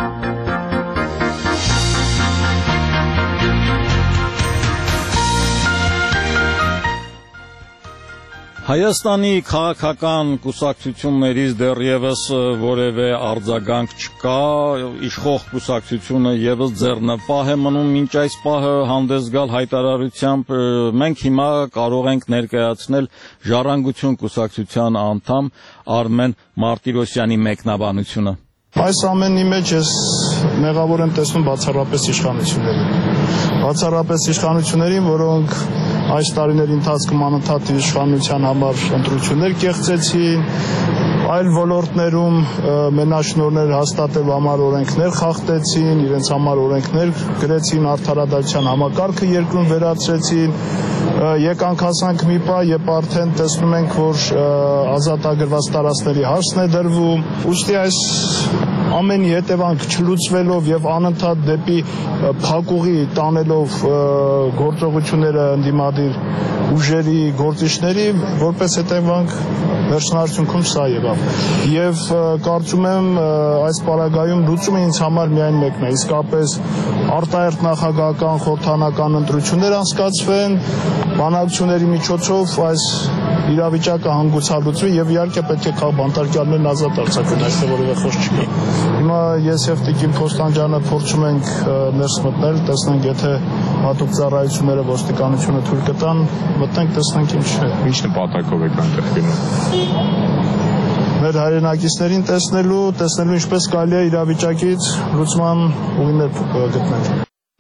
Հայաստանի քաղաքական կուսակցություններից դեռևս որևէ արձագանք չկա, իշխող կուսակցությունը եւս ձեռնպահ է մնում մինչ այս պահը հանդես գալ հայտարարությամբ։ Մենք հիմա կարող ենք ներկայացնել Ժառանգություն կուսակցության անդամ Արմեն Մարտիրոսյանի մեկնաբանությունը։ Այս ամենի մեջ ես մեղավոր եմ տեսնում բացառապես իշխանություններին։ Բացառապես իշխանություններին, որոնք այս տարիների ընթացքում անընդհատ իշխանության համար ընտրություններ կեղծեցին, այլ ոլորտներում մենաշնորհներ հաստատելու համար օրենքներ խախտեցին, իրենց համար օրենքներ գրեցին, արդարադատության համակարգը երկրում վերացրեցին, եկանք հասանք մի պահ, երբ արդեն տեսնում ենք, որ ազատագրված տարածքների հարցն է դրվում, ուստի այս ամենի հետևանք չլուծվելով եւ անընդհատ դեպի փակուղի տանելով գործողությունները ընդդիմադիր ուժերի գործիչների, որպես հետևանք վերջնարդյունքում սա եղավ։ Եվ կարծում եմ այս պարագայում լուծումը ինձ համար միայն մեկն է, իսկապես արտահերթ նախագահական խորհրդանական ընտրություններ անցկացվեն, բանակցությունների միջոցով այս իրավիճակը հանգուցալուծվի եւ իհարկե պետք է քաղբանտարկյալներն ազատ արձակվեն, այստեղ որևէ խոսք չկա։ Հիմա ես եւ Տիկին Փոստանջյանը փորձում ենք ներս մտնել, տեսնենք եթե հատուկ ծառայությունները ոստիկանությունը թույլ կտան, մտնենք տեսնենք ինչ է։ Ինչ նպատակով եք այնտեղ գնում։ Մեր հայրենակիցներին տեսնելու, տեսնելու ինչպես կարելի է իրավիճակից լուծման ուղիներ գտնել։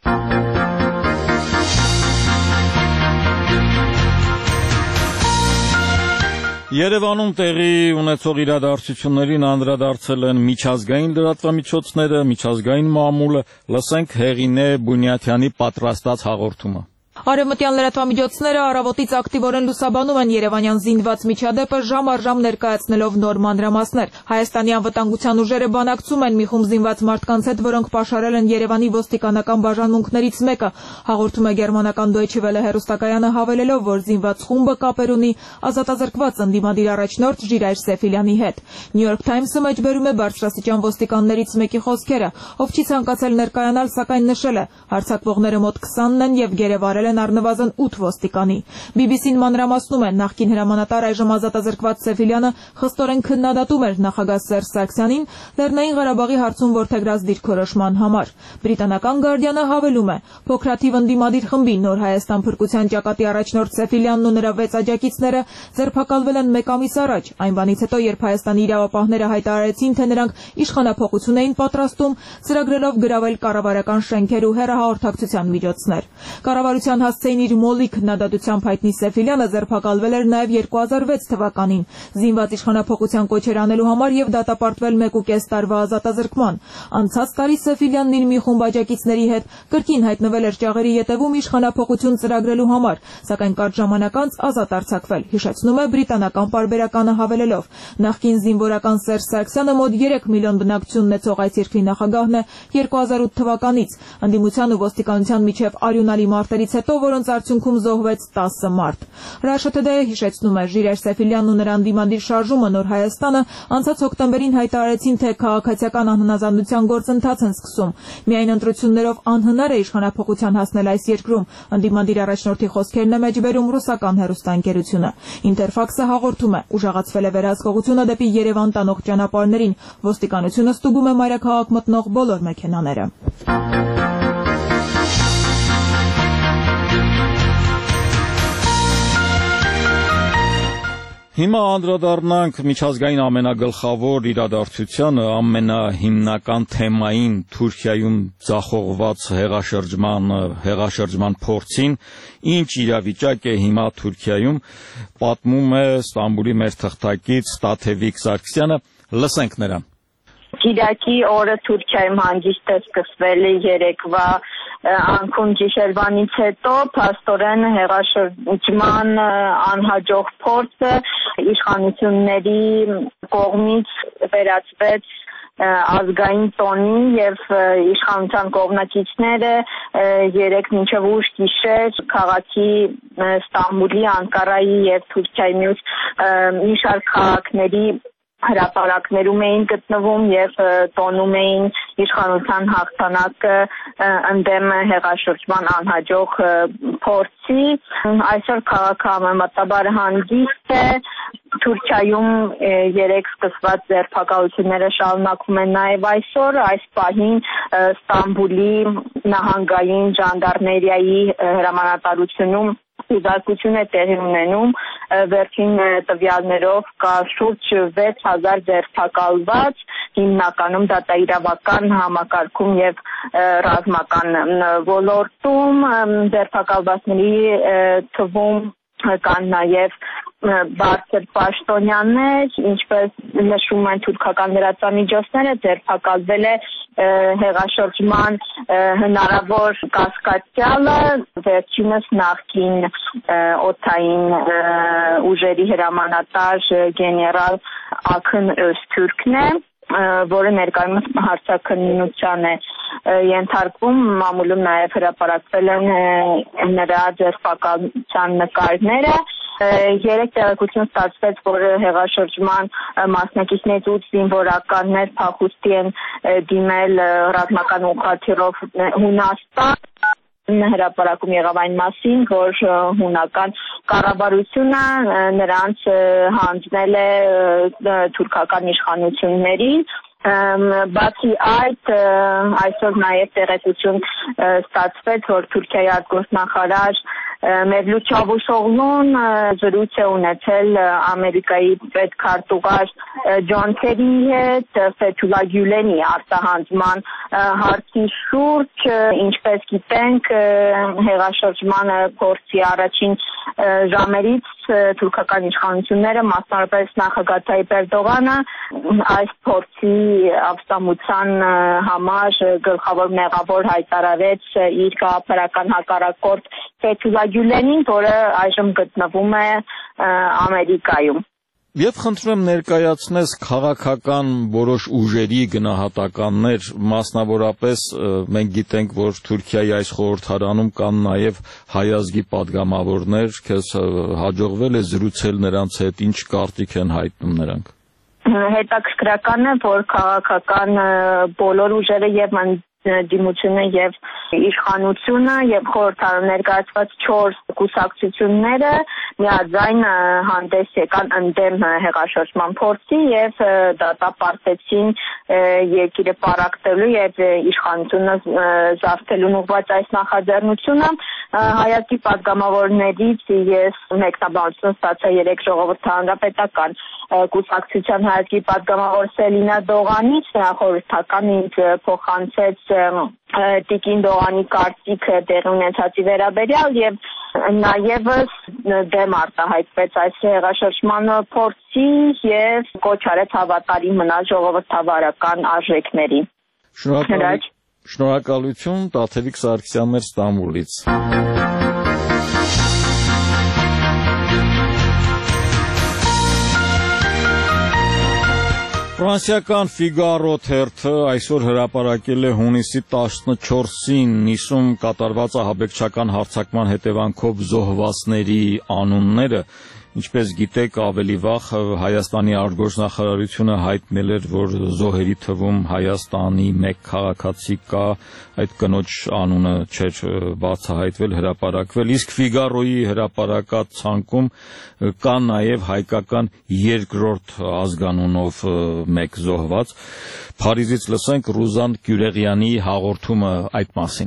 Երևանում տեղի ունեցող իրադարձություններին անդրադարձել են միջազգային լրատվամիջոցները, միջազգային մամուլը, լսենք Հեղինե Բունյաթյանի պատրաստած հաղորդումը։ Արևմտյան լրատվամիջոցները առավոտից ակտիվորեն լուսաբանում են Երևանյան զինված միջադեպը ժամ առ ժամ ներկայացնելով նոր մանրամասներ։ Հայաստանի անվտանգության ուժերը բանակցում են մի խումբ զինված մարդկանց հետ, որոնք պաշարել են Երևանի ոստիկանական բաժանմունքներից մեկը։ Հաղորդում է գերմանական Deutsche Welle հեռուստակայանը հավելելով, որ զինված խումբը կապեր ունի ազատազրկված ընդդիմադիր առաջնորդ Ժիրայր Սեֆիլյանի հետ։ New York Times-ը մեջբերում է բարձրաստիճան ոստիկաններից մեկի խոսքերը, ով չի ցանկացել ներկայանալ, սակայն նշել է, հարձակվողները մոտ քսանն են եւ գերեվարել են առնվազն ութ ոստիկանի։ բի բի սին մանրամասնում է, նախկին հրամանատար այժմ ազատազրկված Սեֆիլյանը խստորեն քննադատում էր նախագահ Սերժ Սարգսյանին Լեռնային Ղարաբաղի հարցում որդեգրած դիրքորոշման համար։ Բրիտանական Գարդիանը հավելում է, փոքրաթիվ ընդդիմադիր խմբի Նոր Հայաստան փրկության ճակատի առաջնորդ Սեֆիլյանն ու նրա վեց աջակիցները ձերբակալվել են մեկ ամիս առաջ, այն բանից հետո, երբ Հայաստանի իրավապահները հայտարարեցին, թե նրանք իշխանափոխություն էին պատրաստում, ծրագրելով գրավել կառավարական շենքեր ու հեռահաղորդակցության միջոցներ։ Կառավարության հասցեին իր մոլի քննադատությամբ հայտնի Սեֆիլյանը ձերբակալվել էր նաև երկու հազար վեց թվականին, զինված իշխանափոխության կոչեր անելու համար եւ դատապարտվել մեկ ու կես տարվա ազատազրկման։ Անցած տարի Սեֆիլյանն իր մի խումբ աջակիցների հետ կրկին հայտնվել էր ճաղերի ետևում իշխանափոխություն ծրագրելու համար, սակայն կարճ ժամանակ անց ազատ արձակվել, հիշեցնում է բրիտանական պարբերականը հավելելով. նախկին զինվորական Սերժ Սարգսյանը մոտ երեք միլիոն բնակչություն ունեցող այս երկրի նախագահն է երկու հազար ութ թվականից, ընդդիմության ու ոստիկանության միջև արյունալի մարտերից հետո, որոնց արդյունքում զոհվեց տասը մարդ։ Ռաշ-Թ-ը հիշեցնում է Ժիրայր Սեֆիլյանն ու նրա ընդդիմադիր շարժումը Նոր Հայաստանը անցած հոկտեմբերին հայտարարեցին, թե քաղաքացիական անհնազանդության գործընթաց են սկսում։ Միայն ընտրություններով անհնար է իշխանափոխության հասնել այս երկրում։ Ընդդիմադիր առաջնորդի խոսքերն է մեջբերում ռուսական հեռուստաընկերությունը։ Ինտերֆաքսը հաղորդում է, ուժեղացվել է վերահսկողությունը դեպի Երևան տանող ճանապարհներին։ Ոստիկանությունը ստուգում է մայրաքաղաք մտնող բոլոր մեքենաները։ Հիմա անդրադառնանք միջազգային ամենագլխավոր իրադարձությանը, ամենահիմնական թեմային Թուրքիայում ձախողված հեղաշրջման հեղաշրջման փորձին, ինչ իրավիճակ է հիմա Թուրքիայում, պատմում է Ստամբուլի մեր թղթակից Տաթևիկ Սարգսյանը, լսենք նրան։ Կիրակի օրը Թուրքիայում հանգիստը սկսվել է երեկվա անքուն գիշերվանից հետո, փաստորեն հեղաշրջման անհաջող փորձը իշխանությունների կողմից վերածվեց ազգային տոնի եւ իշխանության կողմնակիցները երեք մինչեւ ուշ գիշեր քաղաքի Ստամբուլի, Անկարայի եւ Թուրքիայի մյուս մի շարք քաղաքների հրապարակներում էին գտնվում եւ տոնում էին իշխանության հաղթանակը ընդդեմ հեղաշրջման անհաջող փորձի։ Այսօր քաղաքը համեմատաբար հանգիստ է։ Թուրքիայում երեք սկսված ձերբակալությունները շարունակվում են նաև այսօր։ Այս պահին Ստամբուլի նահանգային ժանդարմերիայի հրամանատարությունում Իդարկություն է տեղի ունենում, վերջին տվյալներով կա շուրջ վեց հազար ձերբակալված, հիմնականում դատաիրավական համակարգում եւ ռազմական ոլորտում, ձերբակալվածների թվում կան նաև բարձր պաշտոնյաներ, ինչպես նշում են թուրքական լրատվամիջոցները, ձերբակալվել է հեղաշրջման հնարավոր կասկածյալը, վերջինս նախկին օդային ուժերի հրամանատար գեներալ Աքն Öztürkն է, որը ներկայումս հարցաքննության է ենթարկվում, մամուլում նաև հրապարակվել են նրա ձերբակալության նկարները։ Երեք տեղեկություն ստացվեց, որ հեղաշրջման մասնակիցներից ութ զինվորականներ փախուստի են դիմել ռազմական ուղղաթիռով Հունաստան։ Հրապարակում եղավ այն մասին, որ հունական կառավարությունը նրանց հանձնել է թուրքական իշխանություններին։ Բացի այդ, այսօր նաև տեղեկություն ստացվեց, որ Թուրքիայի արտգործնախարար Mevlut Çavuşoğlu'nun զրույց է ունեցել Ամերիկայի պետքարտուղար Ջոն Քերիի հետ Ֆեթուլա Գյուլենի արտահանձման հարցի շուրջ, ինչպես գիտենք, հեղաշրջման փորձի առաջին ժամերից թուրքական իշխանությունները, մասնավորապես նախագահ Թայիպ Էրդողանը, այս փորձի ապստամության համար գլխավոր մեղավոր հայտարարեց իր գաղափարական հակառակորդ Ֆեթուլա Գյուլենին, որը այժմ գտնվում է Ամերիկայում։ Եվ խնդրում եմ ներկայացնես քաղաքական որոշ ուժերի գնահատականներ, մասնավորապես մենք գիտենք, որ Թուրքիայի այս խորհրդարանում կան նաև հայ ազգի պատգամավորներ, քեզ հաջողվել է զրուցել նրանց հետ, ինչ կարծիք են հայտնում նրանք։ Հետաքրքրական է, որ քաղաքական բոլոր ուժերը եւ դիմությունը եւ իշխանությունը եւ խորհրդարանում ներկայացված չորս կուսակցությունները միաձայն հանդես եկան ընդդեմ հեղաշրջման փորձի եւ դատապարտեցին երկիրը պարակտելու եւ իշխանությունը զարթելուն ուղղված այս նախաձեռնությունը։ Հայաստանի պատգամավորներից ես մեկնաբանություն ստացա երեք ժողովրդի հանրապետական կուսակցության հայաստանի պատգամավոր Սելինա Դողանից, նրա խորհրդական ինձ փոխանցեց Տիկին Դողանի կարծիքը տեղի ունեցածի վերաբերյալ եւ նաեւս դեմ արտահայտվեց այս հեղաշրջման փորձի եւ կոչ արեց հավատարիմ մնալ ժողովրդավարական արժեքներին։ Շնորհակալություն, Տաթևիկ Սարգսյանն էր Ստամբուլից։ Ֆրանսիական Ֆիգարո թերթը այսօր հրապարակել է հունիսի տասնչորսին Նիսում կատարված ահաբեկչական հարձակման հետևանքով զոհվածների անունները, ինչպես գիտեք, ավելի վաղ Հայաստանի արտգործնախարարությունը հայտնել էր, որ զոհերի թվում Հայաստանի մեկ քաղաքացի կա, այդ կնոջ անունը չէր բացահայտվել, հրապարակվել, իսկ Ֆիգարոյի հրապարակած ցանկում կա նաև հայկական երկրորդ ազգանունով մեկ զոհված։ Փարիզից լսենք Ռուզան Գյուրեղյանի հաղորդումը այդ մասին։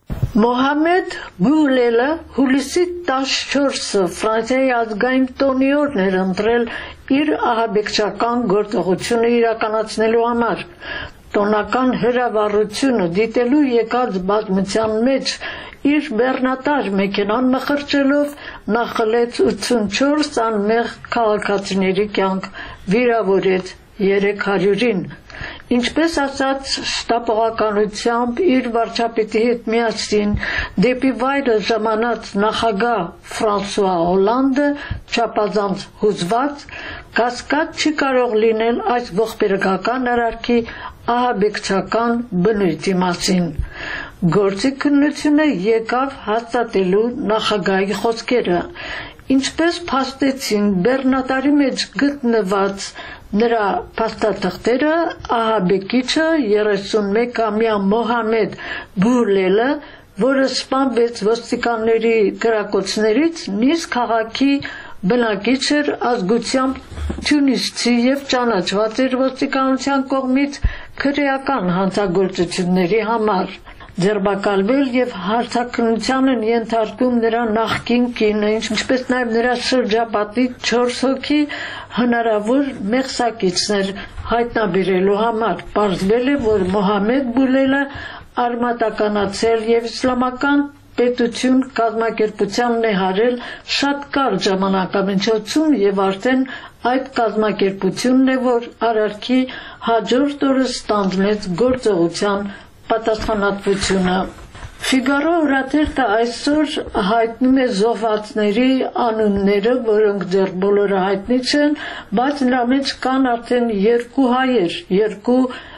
Մոհամեդ Բուլելը հուլիսի տասնչորսը Ֆրանսիայի ազգային տոնի օրն էր ընտրել իր ահաբեկչական գործողությունը իրականացնելու համար։ Տոնական հրավառությունը դիտելու եկած բազմության մեջ իր բեռնատար մեքենան մխրճելով նա խլեց ութսունչորս անմեղ քաղաքացիների կյանք, վիրավորեց երեք հարյուրին։ Ինչպես ասաց շտապողականությամբ իր վարչապետի հետ միասին դեպի վայրը ժամանած նախագահ Ֆրանսուଆ Հոլանդը չափազանց հուզված, կասկած չի կարող լինել այս ողբերգական արարքի ահաբեկչական բնույթի մասին։ Գործի քննությունը եկավ հաստատելու նախագահի խոսքերը, ինչպես փաստեցին բեռնատարի մեջ գտնված նրա փաստաթղթերը, ահաբեկիչը երեսունմեկամյա Մոհամեդ Բուլելը, որը սպանվեց ոստիկանների կրակոցներից, Նիս քաղաքի բնակիչ էր, ազգությամբ թյունիսցի եւ ճանաչված էր ոստիկանության կողմից քրեական հանցագործությունների համար։ Ձերբակալվել եւ հարցաքննության են ենթարկում նրա նախկին կինը, ինչպես նաեւ նրա շրջապատի չորս հոգի հնարավոր մեղսակիցներ հայտնաբերելու համար։ Պարզվել է, որ Մոհամեդ Բուլելը արմատականացել եւ իսլամական պետություն կազմակերպությանն է հարել շատ կարճ ժամանակամիջոցում եւ արդեն այդ կազմակերպությունն է, որ արարքի հաջորդ օրը ստանձնեց գործողության պատասխանատվությունը։ Ֆիգարո օրաթերթը այսօր հայտնում է զոհվածների անունները, որոնք դեռ բոլորը հայտնի չեն, բայց նրա մեջ կան արդեն երկու հայեր, երկու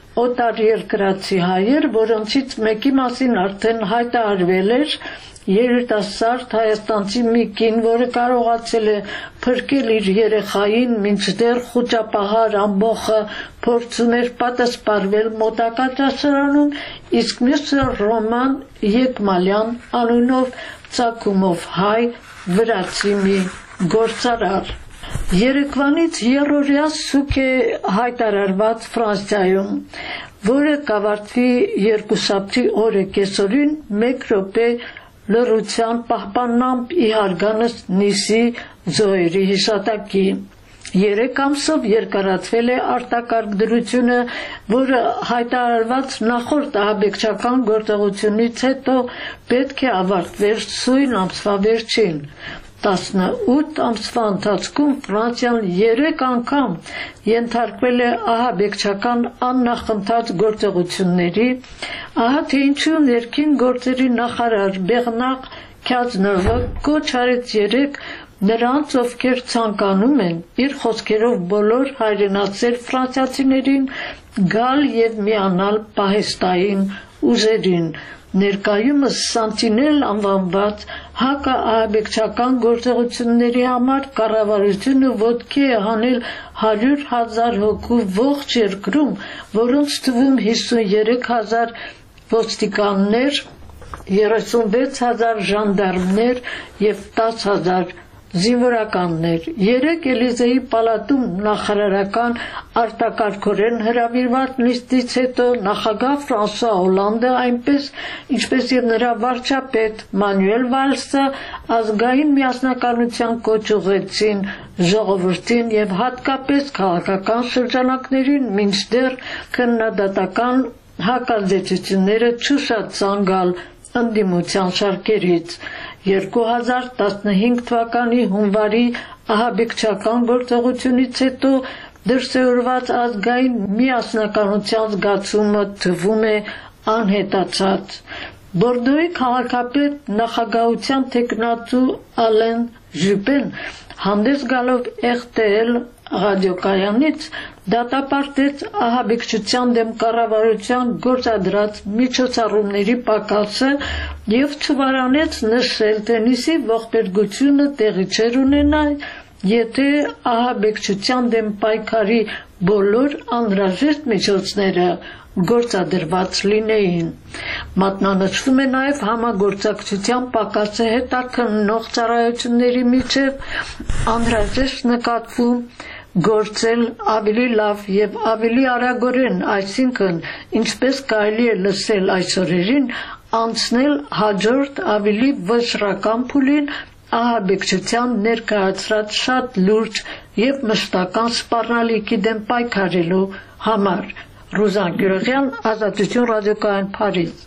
օտարերկրացի հայեր, որոնցից մեկի մասին արդեն հայտարարվել էր, երիտասարդ հայաստանցի մի կին, որը կարողացել է փրկել իր երեխային, մինչդեռ խուճապահար ամբոխը փորձում էր պատասպարվել մոտակա դասարանում, իսկ մյուսը Ռոման Եկմալյան անունով ծագումով հայ վրացի մի գործարար։ Երեկվանից երրորդյա սուկ է հայտարարված Ֆրանսիայում, որը կավարտվի երկուշաբթի օրը կեսօրին մեկ րոպե լռության պահպանամբ ի հարգանս Նիսի զոհերի հիշատակի։ Երեք ամսով երկարացվել է արտակարգ դրությունը, որը հայտարարված նախորդ ահաբեկչական գործողությունից հետո պետք է ավարտվեր սույն ամսվա վերջին։ տասնութ ամսվա ընթացքում Ֆրանսիան երեք անգամ ենթարկվել է ահաբեկչական աննախընթաց գործողությունների, ահա թե ինչու ներքին գործերի նախարար Բեղնակ Քյազնովը կոչ արեց երեք նրանց, ովքեր ցանկանում են իր խոսքերով բոլոր հայրենասեր ֆրանսիացիներին գալ եւ միանալ պահեստային ուժերին։ Ներկայումս Սանտինել անվանված հակաահաբեկչական գործողությունների համար կառավարությունը ոտքի է հանել հարյուր հազար հոգու ողջ երկրում, որոնց թվում հիսուններեք հազար ոստիկաններ, երեսունվեց հազար ժանդարմներ եւ տասը հազար զինվորականներ։ Երեք Էլիզեի պալատում նախարարական արտակարգորեն հրավիրված նիստից հետո նախագահ Ֆրանսուଆ Հոլանդը, այնպես ինչպես եւ նրա վարչապետ Մանուել Վալսը ազգային միասնականության կոչ ուղղեցին ժողովրդին եւ հատկապես քաղաքական շրջանակներին, մինչդեռ քննադատական հակազդեցությունները չուշացան գալ ընդդիմության շարքերից։ երկու հազար տասնհինգ թվականի հունվարի ահաբեկչական գործողությունից հետո դրսևորված ազգային միասնականության զգացումը թվում է անհետացած։ Բորդոյի քաղաքապետ նախագահության տեխնացու Ալեն Ժուպեն հանդես գալով եղտել ռադիոկայանից դատապարտեց ահաբեկչության դեմ կառավարության գործադրած միջոցառումների պակասը եւ չվարանեց նշել, թե նիսի ողբերգությունը տեղի չէր ունենա, եթե ահաբեկչության դեմ պայքարի բոլոր անհրաժեշտ միջոցները գործադրված լինեին։ Մատնանշվում է նաև համագործակցության պակասը հետաքննող ծառայությունների միջև, անհրաժեշտ նկատվում գործել ավելի լավ եւ ավելի արագորեն, այսինքն ինչպես կարելի է լսել այսօրերին, անցնել հաջորդ ավելի վճռական փուլին ահաբեկչության ներկայացրած շատ լուրջ եւ մշտական սպառնալիքի դեմ պայքարելու համար։ Ռուզան Գյուրեղյան, Ազատություն ռադիոկայան, Փարիզ։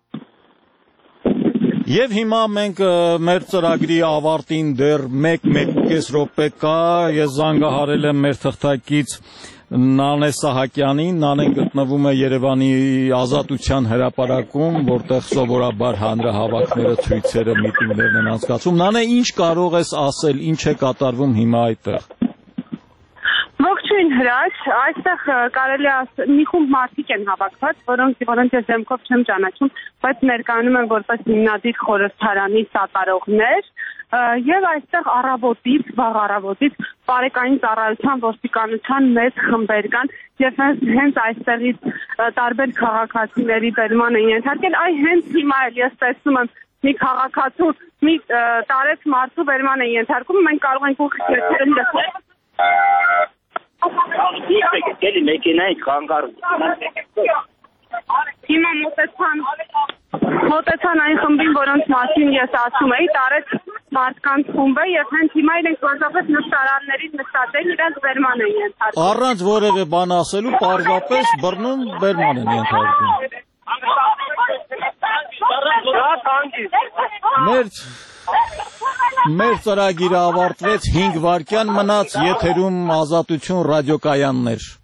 Եվ հիմա մենք մեր ծրագրի ավարտին դեռ մեկ-մեկ կես րոպե կա, ես զանգահարել եմ մեր թղթակից Նանե Սահակյանին, Նանեն գտնվում է Երևանի Ազատության հրապարակում, որտեղ սովորաբար հանրահավաքները, ցույցերը, միտինգներն են անցկացվում։ Նանե, ինչ կարող ես ասել, ինչ է կատարվում հիմա այդտեղ։ Ողջույն Հրաչ, այստեղ կարելի է ասել մի խումբ մարդիկ են հավաքված, որոնք որոնց ես դեմքով չեմ ճանաչում, բայց ներկայանում են որպես հիմնադիր խորհրդարանի սատարողներ, եւ այստեղ առավոտից, վաղ առավոտից Պարեկային ծառայության ոստիկանության մեծ խմբեր կան եւ հենց այստեղից տարբեր քաղաքացիների բերման են ենթարկել, այ հենց հիմա էլ ես տեսնում եմ մի քաղաքացու մի տարեց մարդու բերման են ենթարկում, մենք կարող ենք ուղղակի լսել Գելի մեքենայի խանգարում։ Հիմա մոտեցան մոտեցան այն խմբին, որոնց մասին ես ասում էի, տարեց մարդկանց խումբը եւ հենց հիմա իրենք գործապես նստարաններից նստած են, իրենց բերման են ենթարկում։ Առանց որևէ բան ասելու, պարզապես բռնում բերման են ենթարկում։ Մեր Մեր ծրագիրը ավարտվեց, հինգ վայրկյան մնաց, եթերում Ազատություն ռադիոկայաններ։